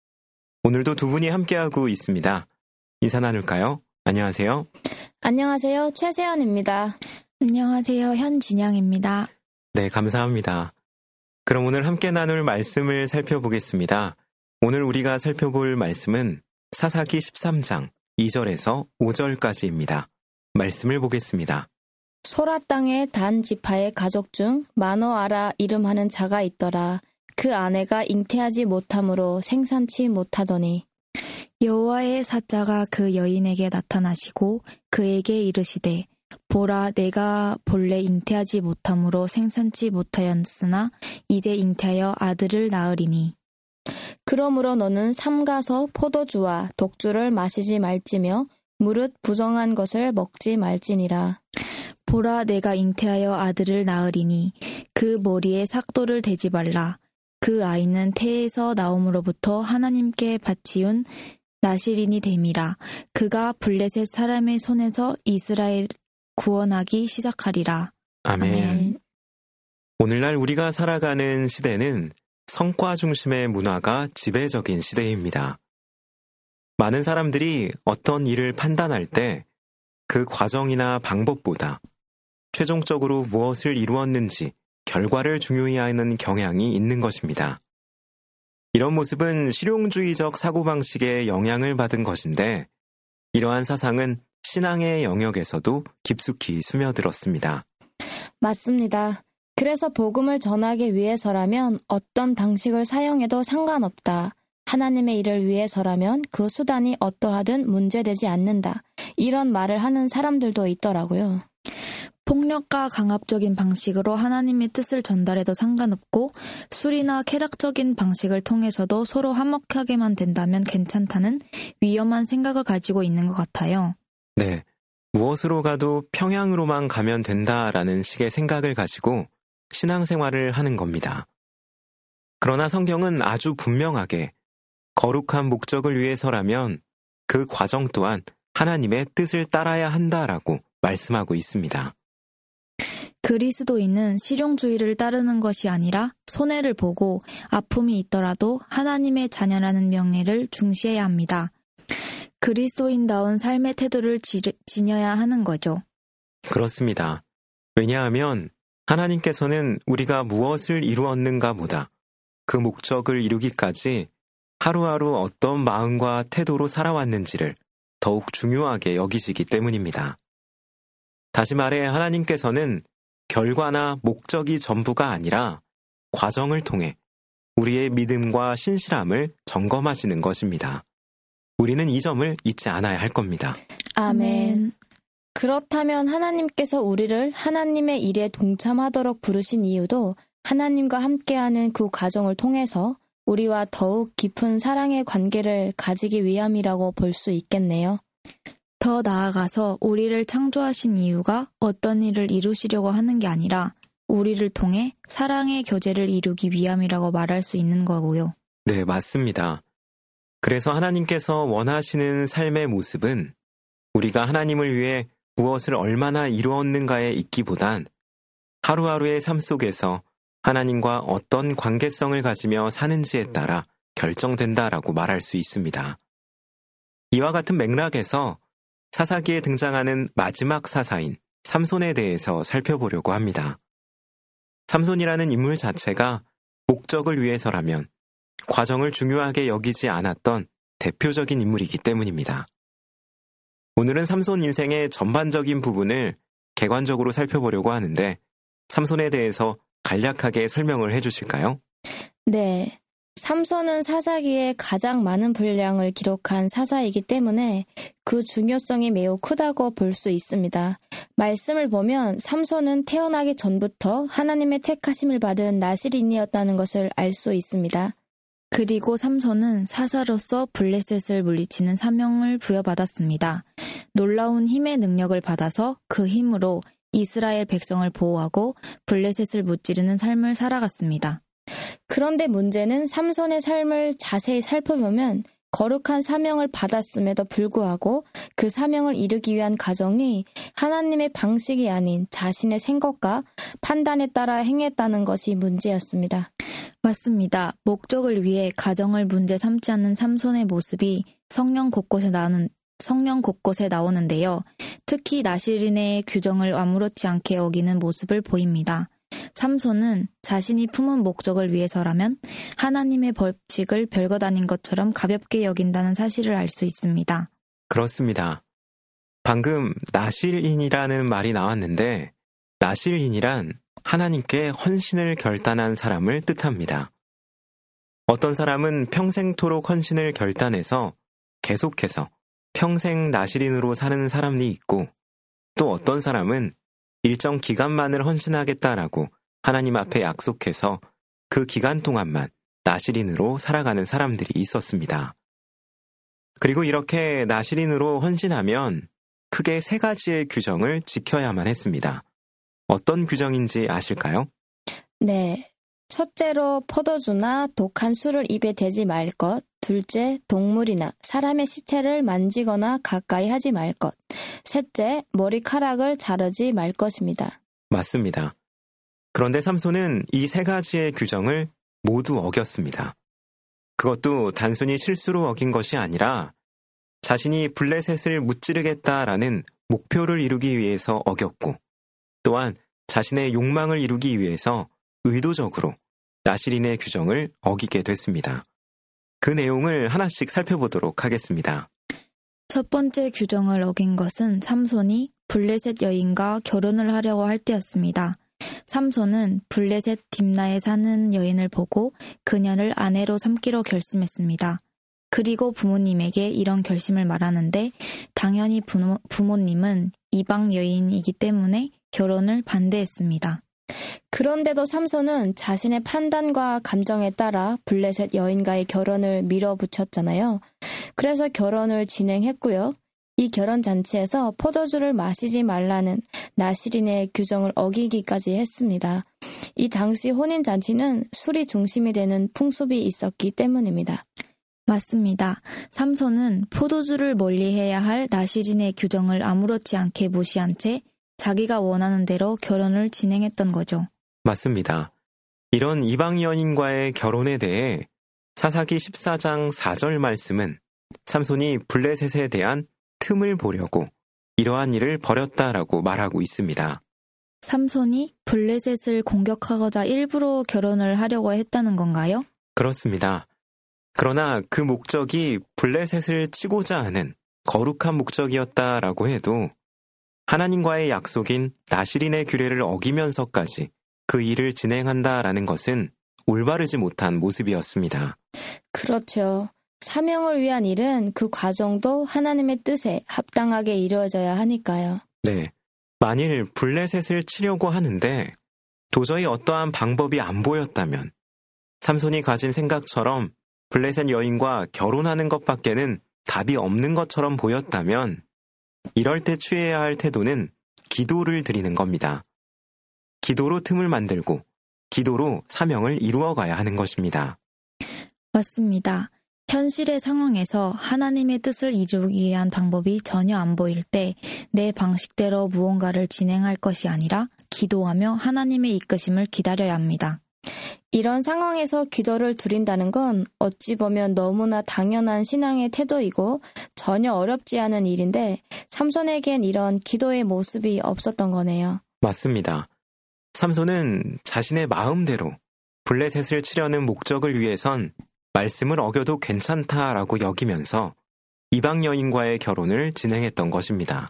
오늘도 두 분이 함께하고 있습니다. 인사 나눌까요? 안녕하세요. 안녕하세요. 최세연입니다. 안녕하세요. 현진영입니다. 네, 감사합니다. 그럼 오늘 함께 나눌 말씀을 살펴보겠습니다. 오늘 우리가 살펴볼 말씀은 사사기 십삼 장 이 절에서 오 절까지입니다. 말씀을 보겠습니다. 소라 땅의 단 지파의 가족 중 마노아라 이름하는 자가 있더라. 그 아내가 잉태하지 못함으로 생산치 못하더니 여호와의 사자가 그 여인에게 나타나시고 그에게 이르시되 보라, 내가 본래 잉태하지 못함으로 생산치 못하였으나 이제 잉태하여 아들을 낳으리니 그러므로 너는 삼가서 포도주와 독주를 마시지 말지며 무릇 부정한 것을 먹지 말지니라. 보라, 내가 잉태하여 아들을 낳으리니 그 머리에 삭도를 대지 말라. 그 아이는 태에서 나옴으로부터 하나님께 바치운 나실인이 됨이라. 그가 블레셋 사람의 손에서 이스라엘 구원하기 시작하리라. 아멘. 아멘. 오늘날 우리가 살아가는 시대는 성과 중심의 문화가 지배적인 시대입니다. 많은 사람들이 어떤 일을 판단할 때 그 과정이나 방법보다 최종적으로 무엇을 이루었는지 결과를 중요히 하는 경향이 있는 것입니다. 이런 모습은 실용주의적 사고방식에 영향을 받은 것인데 이러한 사상은 신앙의 영역에서도 깊숙이 스며들었습니다. 맞습니다. 그래서 복음을 전하기 위해서라면 어떤 방식을 사용해도 상관없다. 하나님의 일을 위해서라면 그 수단이 어떠하든 문제되지 않는다. 이런 말을 하는 사람들도 있더라고요. 폭력과 강압적인 방식으로 하나님의 뜻을 전달해도 상관없고 술이나 쾌락적인 방식을 통해서도 서로 화목하게만 된다면 괜찮다는 위험한 생각을 가지고 있는 것 같아요. 네, 무엇으로 가도 평양으로만 가면 된다라는 식의 생각을 가지고 신앙생활을 하는 겁니다. 그러나 성경은 아주 분명하게 거룩한 목적을 위해서라면 그 과정 또한 하나님의 뜻을 따라야 한다라고 말씀하고 있습니다. 그리스도인은 실용주의를 따르는 것이 아니라 손해를 보고 아픔이 있더라도 하나님의 자녀라는 명예를 중시해야 합니다. 그리스도인다운 삶의 태도를 지, 지녀야 하는 거죠. 그렇습니다. 왜냐하면 하나님께서는 우리가 무엇을 이루었는가 보다 그 목적을 이루기까지 하루하루 어떤 마음과 태도로 살아왔는지를 더욱 중요하게 여기시기 때문입니다. 다시 말해 하나님께서는 결과나 목적이 전부가 아니라 과정을 통해 우리의 믿음과 신실함을 점검하시는 것입니다. 우리는 이 점을 잊지 않아야 할 겁니다. 아멘. 그렇다면 하나님께서 우리를 하나님의 일에 동참하도록 부르신 이유도 하나님과 함께하는 그 과정을 통해서 우리와 더욱 깊은 사랑의 관계를 가지기 위함이라고 볼 수 있겠네요. 더 나아가서 우리를 창조하신 이유가 어떤 일을 이루시려고 하는 게 아니라 우리를 통해 사랑의 교제를 이루기 위함이라고 말할 수 있는 거고요. 네, 맞습니다. 그래서 하나님께서 원하시는 삶의 모습은 우리가 하나님을 위해 무엇을 얼마나 이루었는가에 있기보단 하루하루의 삶 속에서 하나님과 어떤 관계성을 가지며 사는지에 따라 결정된다라고 말할 수 있습니다. 이와 같은 맥락에서 사사기에 등장하는 마지막 사사인 삼손에 대해서 살펴보려고 합니다. 삼손이라는 인물 자체가 목적을 위해서라면 과정을 중요하게 여기지 않았던 대표적인 인물이기 때문입니다. 오늘은 삼손 인생의 전반적인 부분을 객관적으로 살펴보려고 하는데 삼손에 대해서 간략하게 설명을 해주실까요? 네. 삼손은 사사기에 가장 많은 분량을 기록한 사사이기 때문에 그 중요성이 매우 크다고 볼 수 있습니다. 말씀을 보면 삼손은 태어나기 전부터 하나님의 택하심을 받은 나실인이었다는 것을 알 수 있습니다. 그리고 삼손은 사사로서 블레셋을 물리치는 사명을 부여받았습니다. 놀라운 힘의 능력을 받아서 그 힘으로 이스라엘 백성을 보호하고 블레셋을 무찌르는 삶을 살아갔습니다. 그런데 문제는 삼손의 삶을 자세히 살펴보면 거룩한 사명을 받았음에도 불구하고 그 사명을 이루기 위한 과정이 하나님의 방식이 아닌 자신의 생각과 판단에 따라 행했다는 것이 문제였습니다. 맞습니다. 목적을 위해 가정을 문제 삼지 않는 삼손의 모습이 성령 곳곳에 나오는 성령 곳곳에 나오는데요. 특히 나실인의 규정을 아무렇지 않게 어기는 모습을 보입니다. 삼손은 자신이 품은 목적을 위해서라면 하나님의 벌칙을 별것 아닌 것처럼 가볍게 여긴다는 사실을 알 수 있습니다. 그렇습니다. 방금 나실인이라는 말이 나왔는데 나실인이란 하나님께 헌신을 결단한 사람을 뜻합니다. 어떤 사람은 평생토록 헌신을 결단해서 계속해서 평생 나실인으로 사는 사람이 있고 또 어떤 사람은 일정 기간만을 헌신하겠다라고 하나님 앞에 약속해서 그 기간 동안만 나실인으로 살아가는 사람들이 있었습니다. 그리고 이렇게 나실인으로 헌신하면 크게 세 가지의 규정을 지켜야만 했습니다. 어떤 규정인지 아실까요? 네. 첫째로 포도주나 독한 술을 입에 대지 말 것. 둘째, 동물이나 사람의 시체를 만지거나 가까이 하지 말 것. 셋째, 머리카락을 자르지 말 것입니다. 맞습니다. 그런데 삼손은 이 세 가지의 규정을 모두 어겼습니다. 그것도 단순히 실수로 어긴 것이 아니라 자신이 블레셋을 무찌르겠다라는 목표를 이루기 위해서 어겼고 또한 자신의 욕망을 이루기 위해서 의도적으로 나실인의 규정을 어기게 됐습니다. 그 내용을 하나씩 살펴보도록 하겠습니다. 첫 번째 규정을 어긴 것은 삼손이 블레셋 여인과 결혼을 하려고 할 때였습니다. 삼손은 블레셋 딥나에 사는 여인을 보고 그녀를 아내로 삼기로 결심했습니다. 그리고 부모님에게 이런 결심을 말하는데 당연히 부모, 부모님은 이방 여인이기 때문에 결혼을 반대했습니다. 그런데도 삼손은 자신의 판단과 감정에 따라 블레셋 여인과의 결혼을 밀어붙였잖아요. 그래서 결혼을 진행했고요. 이 결혼 잔치에서 포도주를 마시지 말라는 나실인의 규정을 어기기까지 했습니다. 이 당시 혼인 잔치는 술이 중심이 되는 풍습이 있었기 때문입니다. 맞습니다. 삼손은 포도주를 멀리해야 할 나시린의 규정을 아무렇지 않게 무시한 채 자기가 원하는 대로 결혼을 진행했던 거죠. 맞습니다. 이런 이방 여인과의 결혼에 대해 사사기 십사 장 사 절 말씀은 삼손이 블레셋에 대한 틈을 보려고 이러한 일을 벌였다라고 말하고 있습니다. 삼손이 블레셋을 공격하고자 일부러 결혼을 하려고 했다는 건가요? 그렇습니다. 그러나 그 목적이 블레셋을 치고자 하는 거룩한 목적이었다라고 해도 하나님과의 약속인 나시린의 규례를 어기면서까지 그 일을 진행한다라는 것은 올바르지 못한 모습이었습니다. 그렇죠. 사명을 위한 일은 그 과정도 하나님의 뜻에 합당하게 이루어져야 하니까요. 네. 만일 블레셋을 치려고 하는데 도저히 어떠한 방법이 안 보였다면 삼손이 가진 생각처럼 블레셋 여인과 결혼하는 것밖에는 답이 없는 것처럼 보였다면 이럴 때 취해야 할 태도는 기도를 드리는 겁니다. 기도로 틈을 만들고 기도로 사명을 이루어가야 하는 것입니다. 맞습니다. 현실의 상황에서 하나님의 뜻을 이루기 위한 방법이 전혀 안 보일 때 내 방식대로 무언가를 진행할 것이 아니라 기도하며 하나님의 이끄심을 기다려야 합니다. 이런 상황에서 기도를 드린다는 건 어찌 보면 너무나 당연한 신앙의 태도이고 전혀 어렵지 않은 일인데 삼손에겐 이런 기도의 모습이 없었던 거네요. 맞습니다. 삼손은 자신의 마음대로 블레셋을 치려는 목적을 위해선 말씀을 어겨도 괜찮다라고 여기면서 이방 여인과의 결혼을 진행했던 것입니다.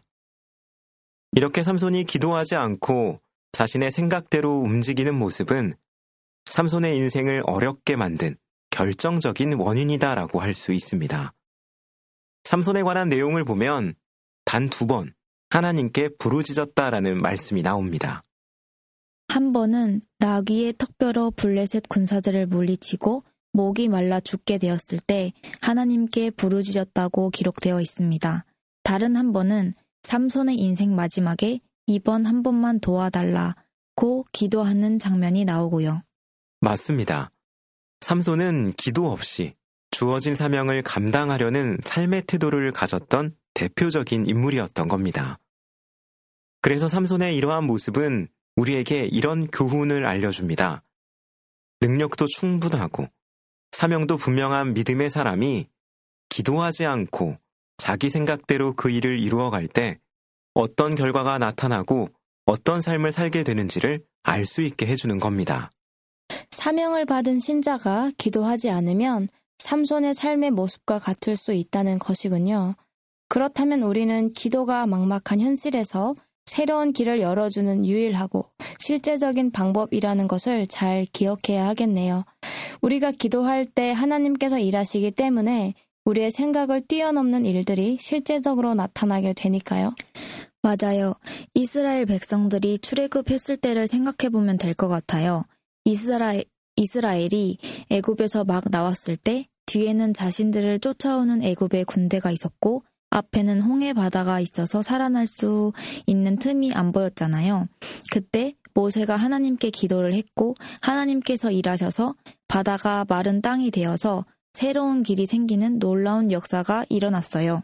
이렇게 삼손이 기도하지 않고 자신의 생각대로 움직이는 모습은 삼손의 인생을 어렵게 만든 결정적인 원인이다라고 할 수 있습니다. 삼손에 관한 내용을 보면 단 두 번 하나님께 부르짖었다라는 말씀이 나옵니다. 한 번은 나귀의 턱뼈로 블레셋 군사들을 물리치고 목이 말라 죽게 되었을 때 하나님께 부르짖었다고 기록되어 있습니다. 다른 한 번은 삼손의 인생 마지막에 이번 한 번만 도와달라고 기도하는 장면이 나오고요. 맞습니다. 삼손은 기도 없이 주어진 사명을 감당하려는 삶의 태도를 가졌던 대표적인 인물이었던 겁니다. 그래서 삼손의 이러한 모습은 우리에게 이런 교훈을 알려줍니다. 능력도 충분하고 사명도 분명한 믿음의 사람이 기도하지 않고 자기 생각대로 그 일을 이루어갈 때 어떤 결과가 나타나고 어떤 삶을 살게 되는지를 알 수 있게 해주는 겁니다. 사명을 받은 신자가 기도하지 않으면 삼손의 삶의 모습과 같을 수 있다는 것이군요. 그렇다면 우리는 기도가 막막한 현실에서 새로운 길을 열어주는 유일하고 실제적인 방법이라는 것을 잘 기억해야 하겠네요. 우리가 기도할 때 하나님께서 일하시기 때문에 우리의 생각을 뛰어넘는 일들이 실제적으로 나타나게 되니까요. 맞아요. 이스라엘 백성들이 출애굽했을 때를 생각해보면 될 것 같아요. 이스라엘, 이스라엘이 애굽에서 막 나왔을 때 뒤에는 자신들을 쫓아오는 애굽의 군대가 있었고 앞에는 홍해 바다가 있어서 살아날 수 있는 틈이 안 보였잖아요. 그때 모세가 하나님께 기도를 했고 하나님께서 일하셔서 바다가 마른 땅이 되어서 새로운 길이 생기는 놀라운 역사가 일어났어요.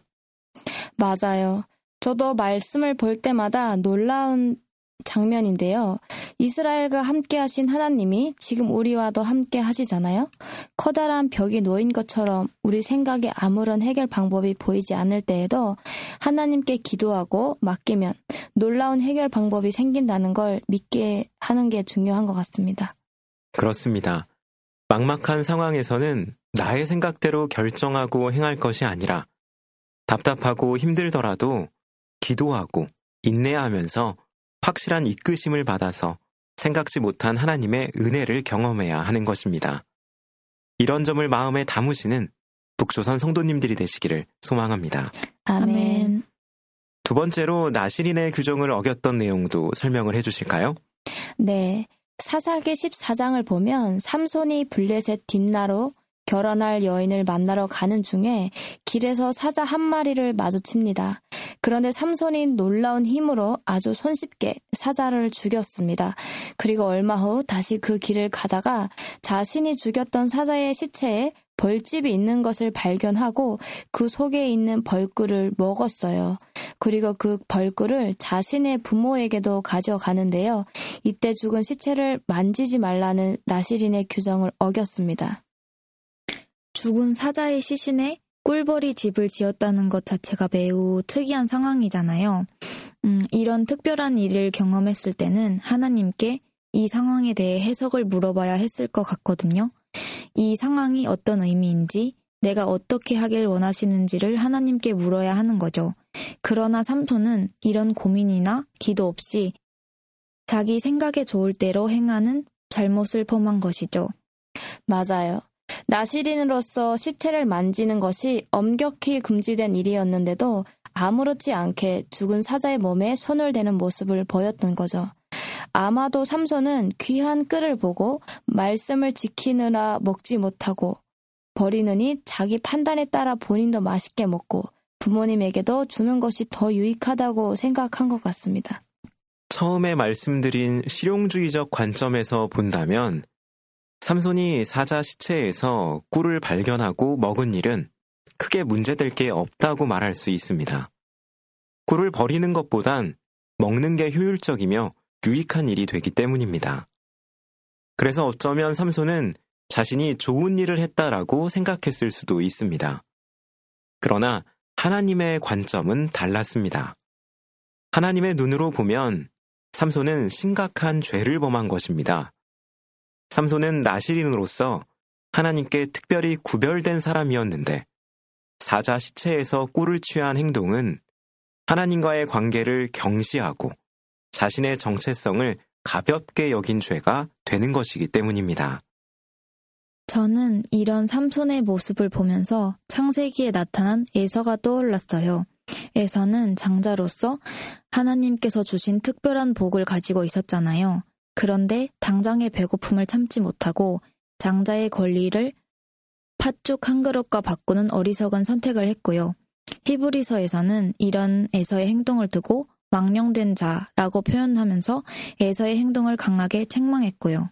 맞아요. 저도 말씀을 볼 때마다 놀라운 장면인데요. 이스라엘과 함께 하신 하나님이 지금 우리와도 함께 하시잖아요. 커다란 벽이 놓인 것처럼 우리 생각에 아무런 해결 방법이 보이지 않을 때에도 하나님께 기도하고 맡기면 놀라운 해결 방법이 생긴다는 걸 믿게 하는 게 중요한 것 같습니다. 그렇습니다. 막막한 상황에서는 나의 생각대로 결정하고 행할 것이 아니라 답답하고 힘들더라도 기도하고 인내하면서 확실한 이끄심을 받아서 생각지 못한 하나님의 은혜를 경험해야 하는 것입니다. 이런 점을 마음에 담으시는 북조선 성도님들이 되시기를 소망합니다. 아멘. 두 번째로 나시린의 규정을 어겼던 내용도 설명을 해주실까요? 네. 사사기 십사 장을 보면 삼손이 블레셋 딥나로 결혼할 여인을 만나러 가는 중에 길에서 사자 한 마리를 마주칩니다. 그런데 삼손이 놀라운 힘으로 아주 손쉽게 사자를 죽였습니다. 그리고 얼마 후 다시 그 길을 가다가 자신이 죽였던 사자의 시체에 벌집이 있는 것을 발견하고 그 속에 있는 벌꿀을 먹었어요. 그리고 그 벌꿀을 자신의 부모에게도 가져가는데요. 이때 죽은 시체를 만지지 말라는 나시린의 규정을 어겼습니다. 죽은 사자의 시신에 꿀벌이 집을 지었다는 것 자체가 매우 특이한 상황이잖아요. 음, 이런 특별한 일을 경험했을 때는 하나님께 이 상황에 대해 해석을 물어봐야 했을 것 같거든요. 이 상황이 어떤 의미인지, 내가 어떻게 하길 원하시는지를 하나님께 물어야 하는 거죠. 그러나 삼손은 이런 고민이나 기도 없이 자기 생각에 좋을 대로 행하는 잘못을 범한 것이죠. 맞아요. 나시린으로서 시체를 만지는 것이 엄격히 금지된 일이었는데도 아무렇지 않게 죽은 사자의 몸에 손을 대는 모습을 보였던 거죠. 아마도 삼손은 귀한 꿀을 보고 말씀을 지키느라 먹지 못하고 버리느니 자기 판단에 따라 본인도 맛있게 먹고 부모님에게도 주는 것이 더 유익하다고 생각한 것 같습니다. 처음에 말씀드린 실용주의적 관점에서 본다면 삼손이 사자 시체에서 꿀을 발견하고 먹은 일은 크게 문제될 게 없다고 말할 수 있습니다. 꿀을 버리는 것보단 먹는 게 효율적이며 유익한 일이 되기 때문입니다. 그래서 어쩌면 삼손은 자신이 좋은 일을 했다라고 생각했을 수도 있습니다. 그러나 하나님의 관점은 달랐습니다. 하나님의 눈으로 보면 삼손은 심각한 죄를 범한 것입니다. 삼손은 나시린으로서 하나님께 특별히 구별된 사람이었는데 사자 시체에서 꿀을 취한 행동은 하나님과의 관계를 경시하고 자신의 정체성을 가볍게 여긴 죄가 되는 것이기 때문입니다. 저는 이런 삼손의 모습을 보면서 창세기에 나타난 에서가 떠올랐어요. 에서는 장자로서 하나님께서 주신 특별한 복을 가지고 있었잖아요. 그런데 당장의 배고픔을 참지 못하고 장자의 권리를 팥죽 한 그릇과 바꾸는 어리석은 선택을 했고요. 히브리서에서는 이런 에서의 행동을 두고 망령된 자라고 표현하면서 에서의 행동을 강하게 책망했고요.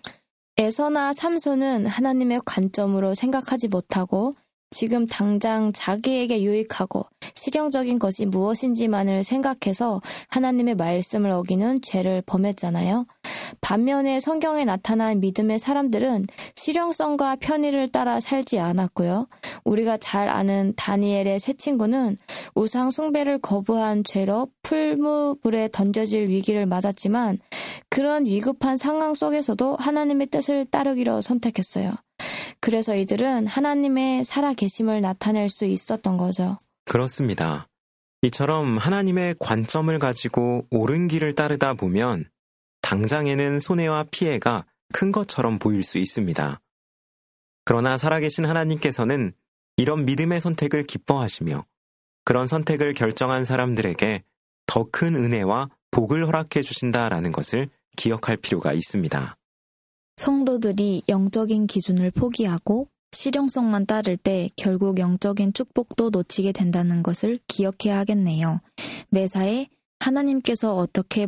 에서나 삼손은 하나님의 관점으로 생각하지 못하고 지금 당장 자기에게 유익하고 실용적인 것이 무엇인지만을 생각해서 하나님의 말씀을 어기는 죄를 범했잖아요. 반면에 성경에 나타난 믿음의 사람들은 실용성과 편의를 따라 살지 않았고요. 우리가 잘 아는 다니엘의 세 친구는 우상 숭배를 거부한 죄로 풀무불에 던져질 위기를 맞았지만 그런 위급한 상황 속에서도 하나님의 뜻을 따르기로 선택했어요. 그래서 이들은 하나님의 살아계심을 나타낼 수 있었던 거죠. 그렇습니다. 이처럼 하나님의 관점을 가지고 옳은 길을 따르다 보면 당장에는 손해와 피해가 큰 것처럼 보일 수 있습니다. 그러나 살아계신 하나님께서는 이런 믿음의 선택을 기뻐하시며 그런 선택을 결정한 사람들에게 더 큰 은혜와 복을 허락해 주신다라는 것을 기억할 필요가 있습니다. 성도들이 영적인 기준을 포기하고 실용성만 따를 때 결국 영적인 축복도 놓치게 된다는 것을 기억해야 하겠네요. 매사에 하나님께서 어떻게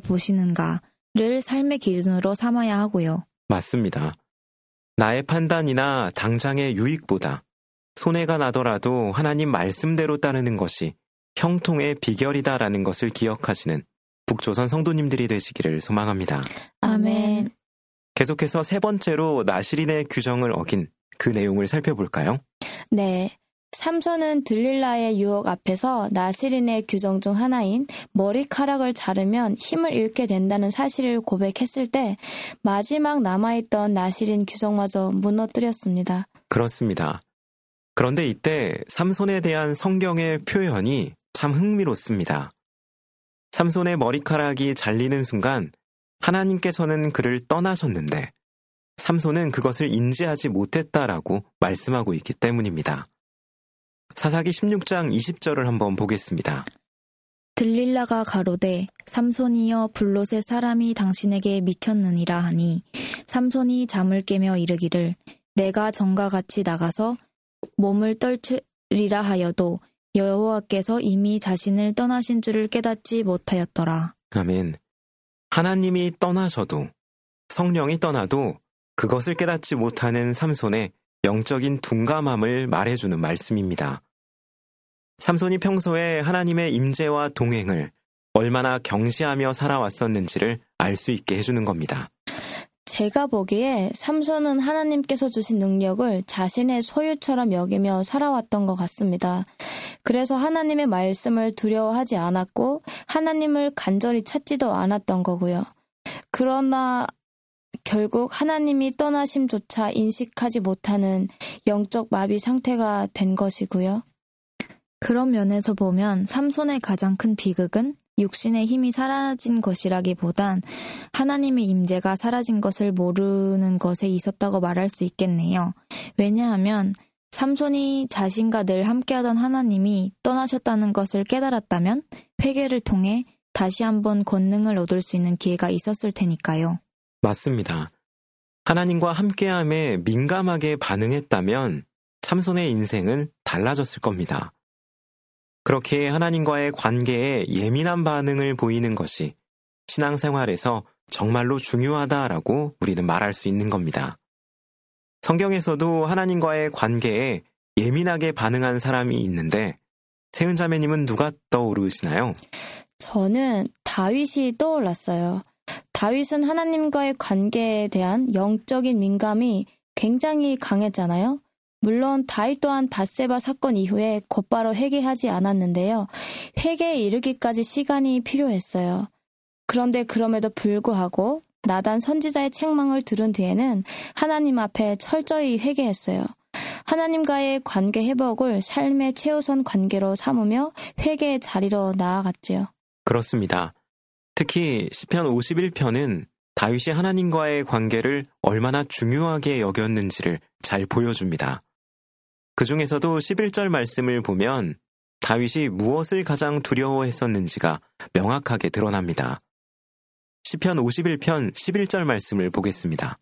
보시는가를 삶의 기준으로 삼아야 하고요. 맞습니다. 나의 판단이나 당장의 유익보다 손해가 나더라도 하나님 말씀대로 따르는 것이 형통의 비결이다라는 것을 기억하시는 북조선 성도님들이 되시기를 소망합니다. 아멘. 계속해서 세 번째로 나시린의 규정을 어긴 그 내용을 살펴볼까요? 네. 삼손은 들릴라의 유혹 앞에서 나시린의 규정 중 하나인 머리카락을 자르면 힘을 잃게 된다는 사실을 고백했을 때 마지막 남아있던 나시린 규정마저 무너뜨렸습니다. 그렇습니다. 그런데 이때 삼손에 대한 성경의 표현이 참 흥미롭습니다. 삼손의 머리카락이 잘리는 순간 하나님께서는 그를 떠나셨는데 삼손은 그것을 인지하지 못했다라고 말씀하고 있기 때문입니다. 사사기 십육 장 이십 절을 한번 보겠습니다. 들릴라가 가로되 삼손이여 블롯의 사람이 당신에게 미쳤느니라 하니 삼손이 잠을 깨며 이르기를 내가 전과 같이 나가서 몸을 떨치리라 하여도 여호와께서 이미 자신을 떠나신 줄을 깨닫지 못하였더라. 아멘. 하나님이 떠나셔도 성령이 떠나도 그것을 깨닫지 못하는 삼손의 영적인 둔감함을 말해주는 말씀입니다. 삼손이 평소에 하나님의 임재와 동행을 얼마나 경시하며 살아왔었는지를 알 수 있게 해주는 겁니다. 제가 보기에 삼손은 하나님께서 주신 능력을 자신의 소유처럼 여기며 살아왔던 것 같습니다. 그래서 하나님의 말씀을 두려워하지 않았고 하나님을 간절히 찾지도 않았던 거고요. 그러나 결국 하나님이 떠나심조차 인식하지 못하는 영적 마비 상태가 된 것이고요. 그런 면에서 보면 삼손의 가장 큰 비극은 육신의 힘이 사라진 것이라기보단 하나님의 임재가 사라진 것을 모르는 것에 있었다고 말할 수 있겠네요. 왜냐하면 삼손이 자신과 늘 함께하던 하나님이 떠나셨다는 것을 깨달았다면 회개를 통해 다시 한번 권능을 얻을 수 있는 기회가 있었을 테니까요. 맞습니다. 하나님과 함께함에 민감하게 반응했다면 삼손의 인생은 달라졌을 겁니다. 그렇게 하나님과의 관계에 예민한 반응을 보이는 것이 신앙생활에서 정말로 중요하다라고 우리는 말할 수 있는 겁니다. 성경에서도 하나님과의 관계에 예민하게 반응한 사람이 있는데 세은자매님은 누가 떠오르시나요? 저는 다윗이 떠올랐어요. 다윗은 하나님과의 관계에 대한 영적인 민감이 굉장히 강했잖아요. 물론 다윗 또한 밧세바 사건 이후에 곧바로 회개하지 않았는데요. 회개에 이르기까지 시간이 필요했어요. 그런데 그럼에도 불구하고 나단 선지자의 책망을 들은 뒤에는 하나님 앞에 철저히 회개했어요. 하나님과의 관계 회복을 삶의 최우선 관계로 삼으며 회개의 자리로 나아갔지요. 그렇습니다. 특히 시편 오십일 편은 다윗이 하나님과의 관계를 얼마나 중요하게 여겼는지를 잘 보여줍니다. 그 중에서도 십일 절 말씀을 보면 다윗이 무엇을 가장 두려워했었는지가 명확하게 드러납니다. 시편 오십일 편 십일 절 말씀을 보겠습니다.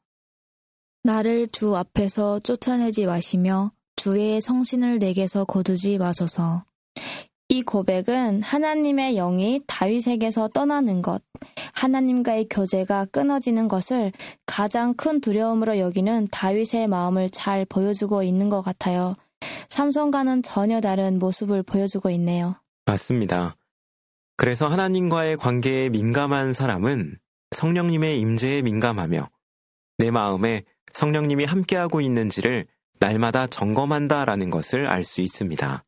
나를 주 앞에서 쫓아내지 마시며 주의 성신을 내게서 거두지 마소서. 이 고백은 하나님의 영이 다윗에게서 떠나는 것, 하나님과의 교제가 끊어지는 것을 가장 큰 두려움으로 여기는 다윗의 마음을 잘 보여주고 있는 것 같아요. 삼손과는 전혀 다른 모습을 보여주고 있네요. 맞습니다. 그래서 하나님과의 관계에 민감한 사람은 성령님의 임재에 민감하며 내 마음에 성령님이 함께하고 있는지를 날마다 점검한다라는 것을 알 수 있습니다.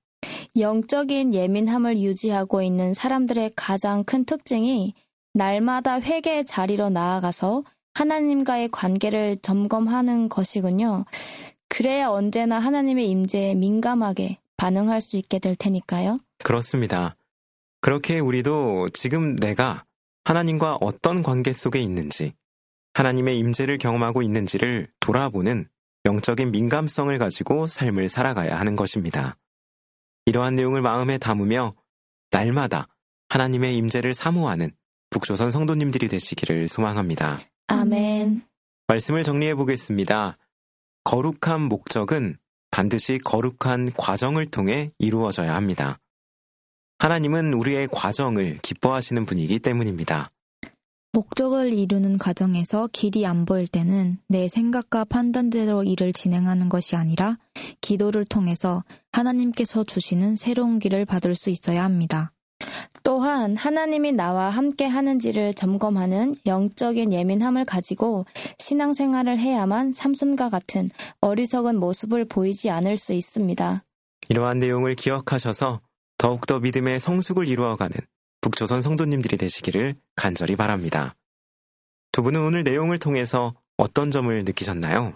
영적인 예민함을 유지하고 있는 사람들의 가장 큰 특징이 날마다 회개의 자리로 나아가서 하나님과의 관계를 점검하는 것이군요. 그래야 언제나 하나님의 임재에 민감하게 반응할 수 있게 될 테니까요. 그렇습니다. 그렇게 우리도 지금 내가 하나님과 어떤 관계 속에 있는지, 하나님의 임재를 경험하고 있는지를 돌아보는 영적인 민감성을 가지고 삶을 살아가야 하는 것입니다. 이러한 내용을 마음에 담으며 날마다 하나님의 임재를 사모하는 북조선 성도님들이 되시기를 소망합니다. 아멘. 말씀을 정리해 보겠습니다. 거룩한 목적은 반드시 거룩한 과정을 통해 이루어져야 합니다. 하나님은 우리의 과정을 기뻐하시는 분이기 때문입니다. 목적을 이루는 과정에서 길이 안 보일 때는 내 생각과 판단대로 일을 진행하는 것이 아니라 기도를 통해서 하나님께서 주시는 새로운 길을 받을 수 있어야 합니다. 또한 하나님이 나와 함께 하는지를 점검하는 영적인 예민함을 가지고 신앙생활을 해야만 삼손과 같은 어리석은 모습을 보이지 않을 수 있습니다. 이러한 내용을 기억하셔서 더욱더 믿음의 성숙을 이루어가는 북조선 성도님들이 되시기를 간절히 바랍니다. 두 분은 오늘 내용을 통해서 어떤 점을 느끼셨나요?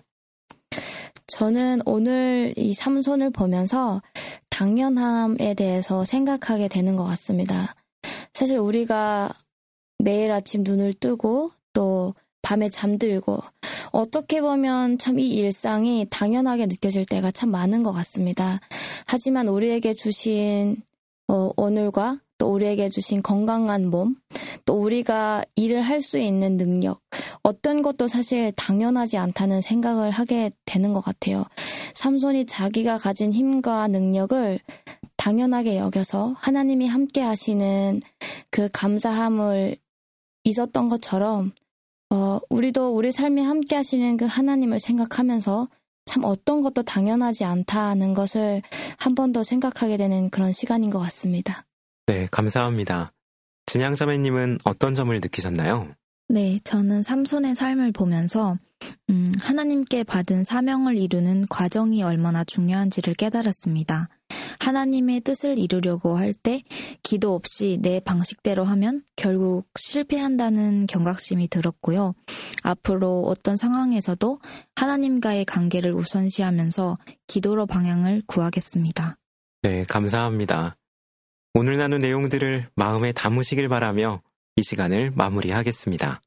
저는 오늘 이 삼손을 보면서 당연함에 대해서 생각하게 되는 것 같습니다. 사실 우리가 매일 아침 눈을 뜨고 또 밤에 잠들고 어떻게 보면 참 이 일상이 당연하게 느껴질 때가 참 많은 것 같습니다. 하지만 우리에게 주신 어, 오늘과 또 우리에게 주신 건강한 몸, 또 우리가 일을 할 수 있는 능력, 어떤 것도 사실 당연하지 않다는 생각을 하게 되는 것 같아요. 삼손이 자기가 가진 힘과 능력을 당연하게 여겨서 하나님이 함께 하시는 그 감사함을 잊었던 것처럼 어, 우리도 우리 삶에 함께 하시는 그 하나님을 생각하면서 참 어떤 것도 당연하지 않다는 것을 한 번 더 생각하게 되는 그런 시간인 것 같습니다. 네, 감사합니다. 진양자매님은 어떤 점을 느끼셨나요? 네, 저는 삼손의 삶을 보면서 음, 하나님께 받은 사명을 이루는 과정이 얼마나 중요한지를 깨달았습니다. 하나님의 뜻을 이루려고 할 때 기도 없이 내 방식대로 하면 결국 실패한다는 경각심이 들었고요. 앞으로 어떤 상황에서도 하나님과의 관계를 우선시하면서 기도로 방향을 구하겠습니다. 네, 감사합니다. 오늘 나눈 내용들을 마음에 담으시길 바라며 이 시간을 마무리하겠습니다.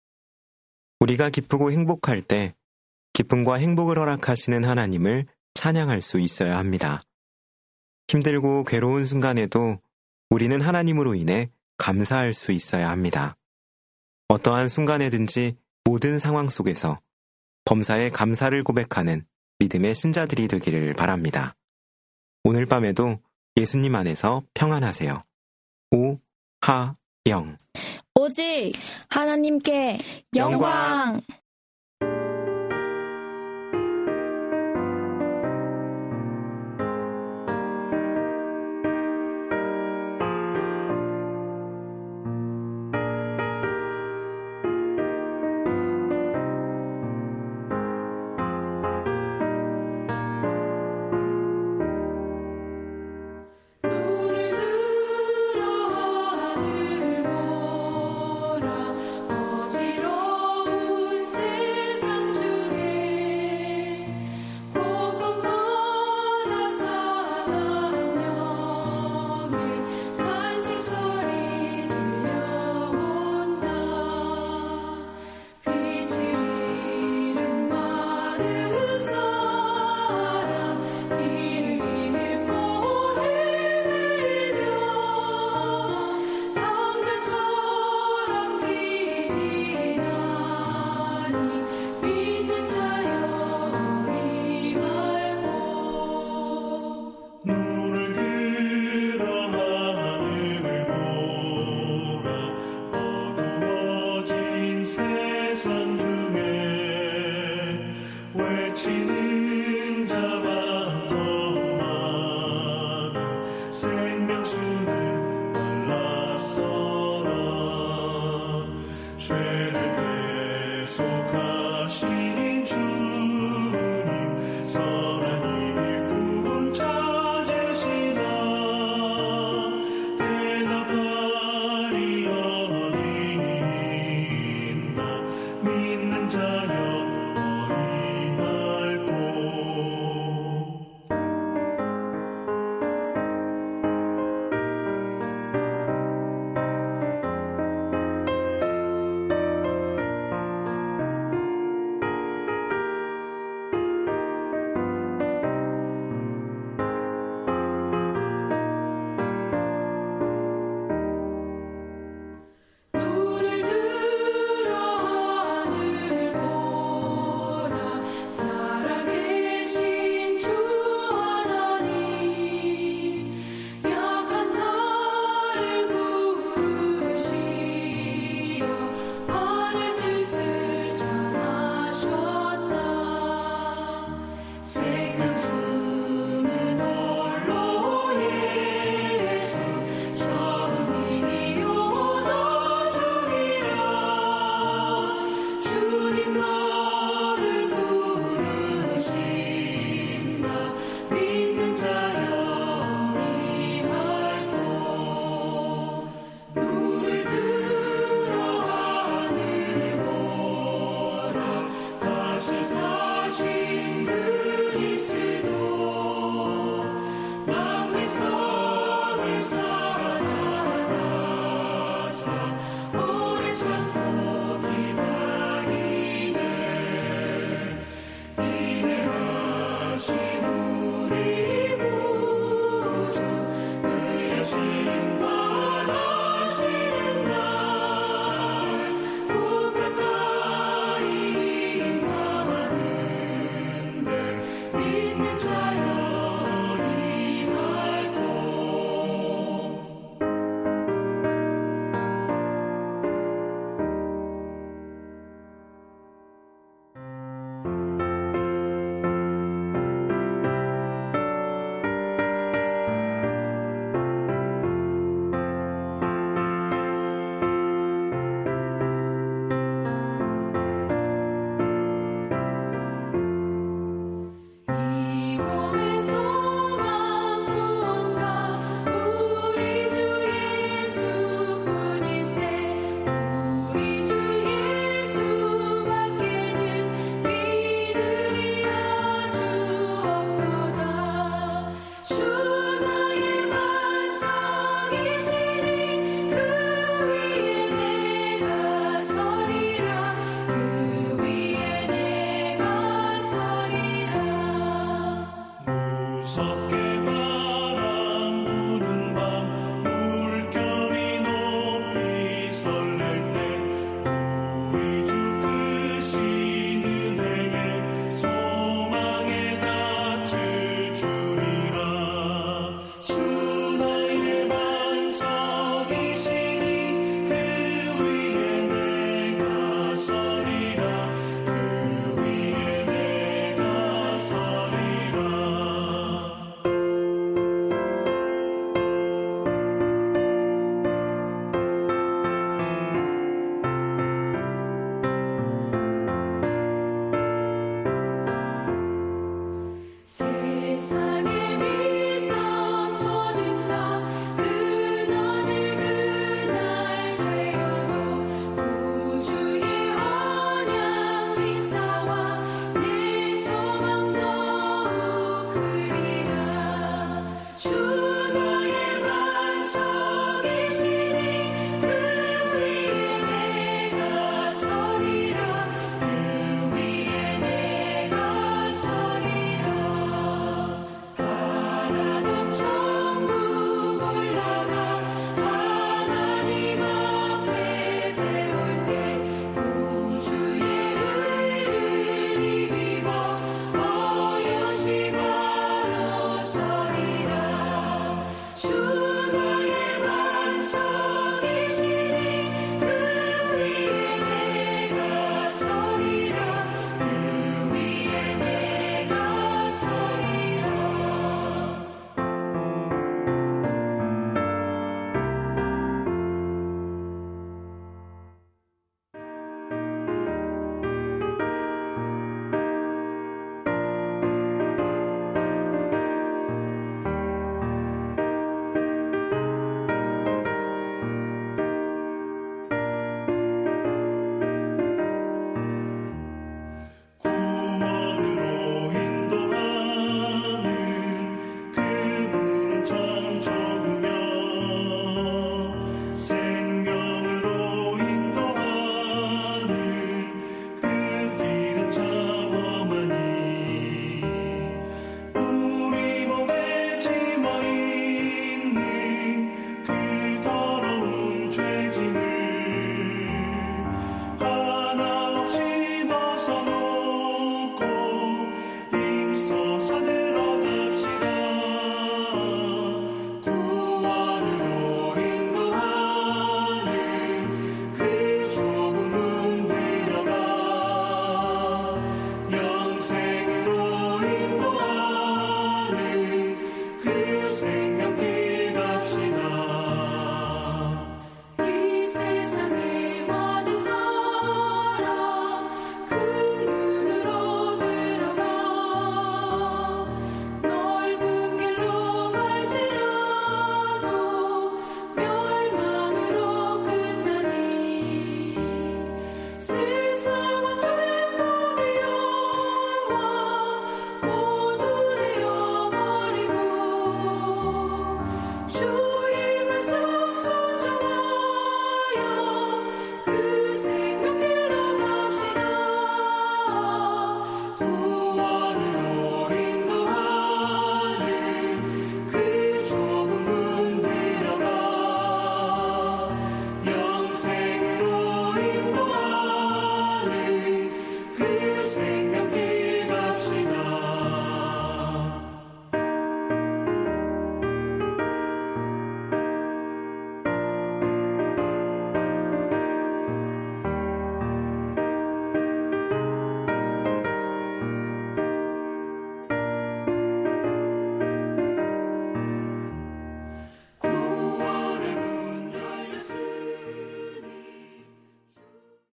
우리가 기쁘고 행복할 때 기쁨과 행복을 허락하시는 하나님을 찬양할 수 있어야 합니다. 힘들고 괴로운 순간에도 우리는 하나님으로 인해 감사할 수 있어야 합니다. 어떠한 순간에든지 모든 상황 속에서 범사에 감사를 고백하는 믿음의 신자들이 되기를 바랍니다. 오늘 밤에도 예수님 안에서 평안하세요. 오, 하, 영. 오직 하나님께 영광! 죄를 대속하시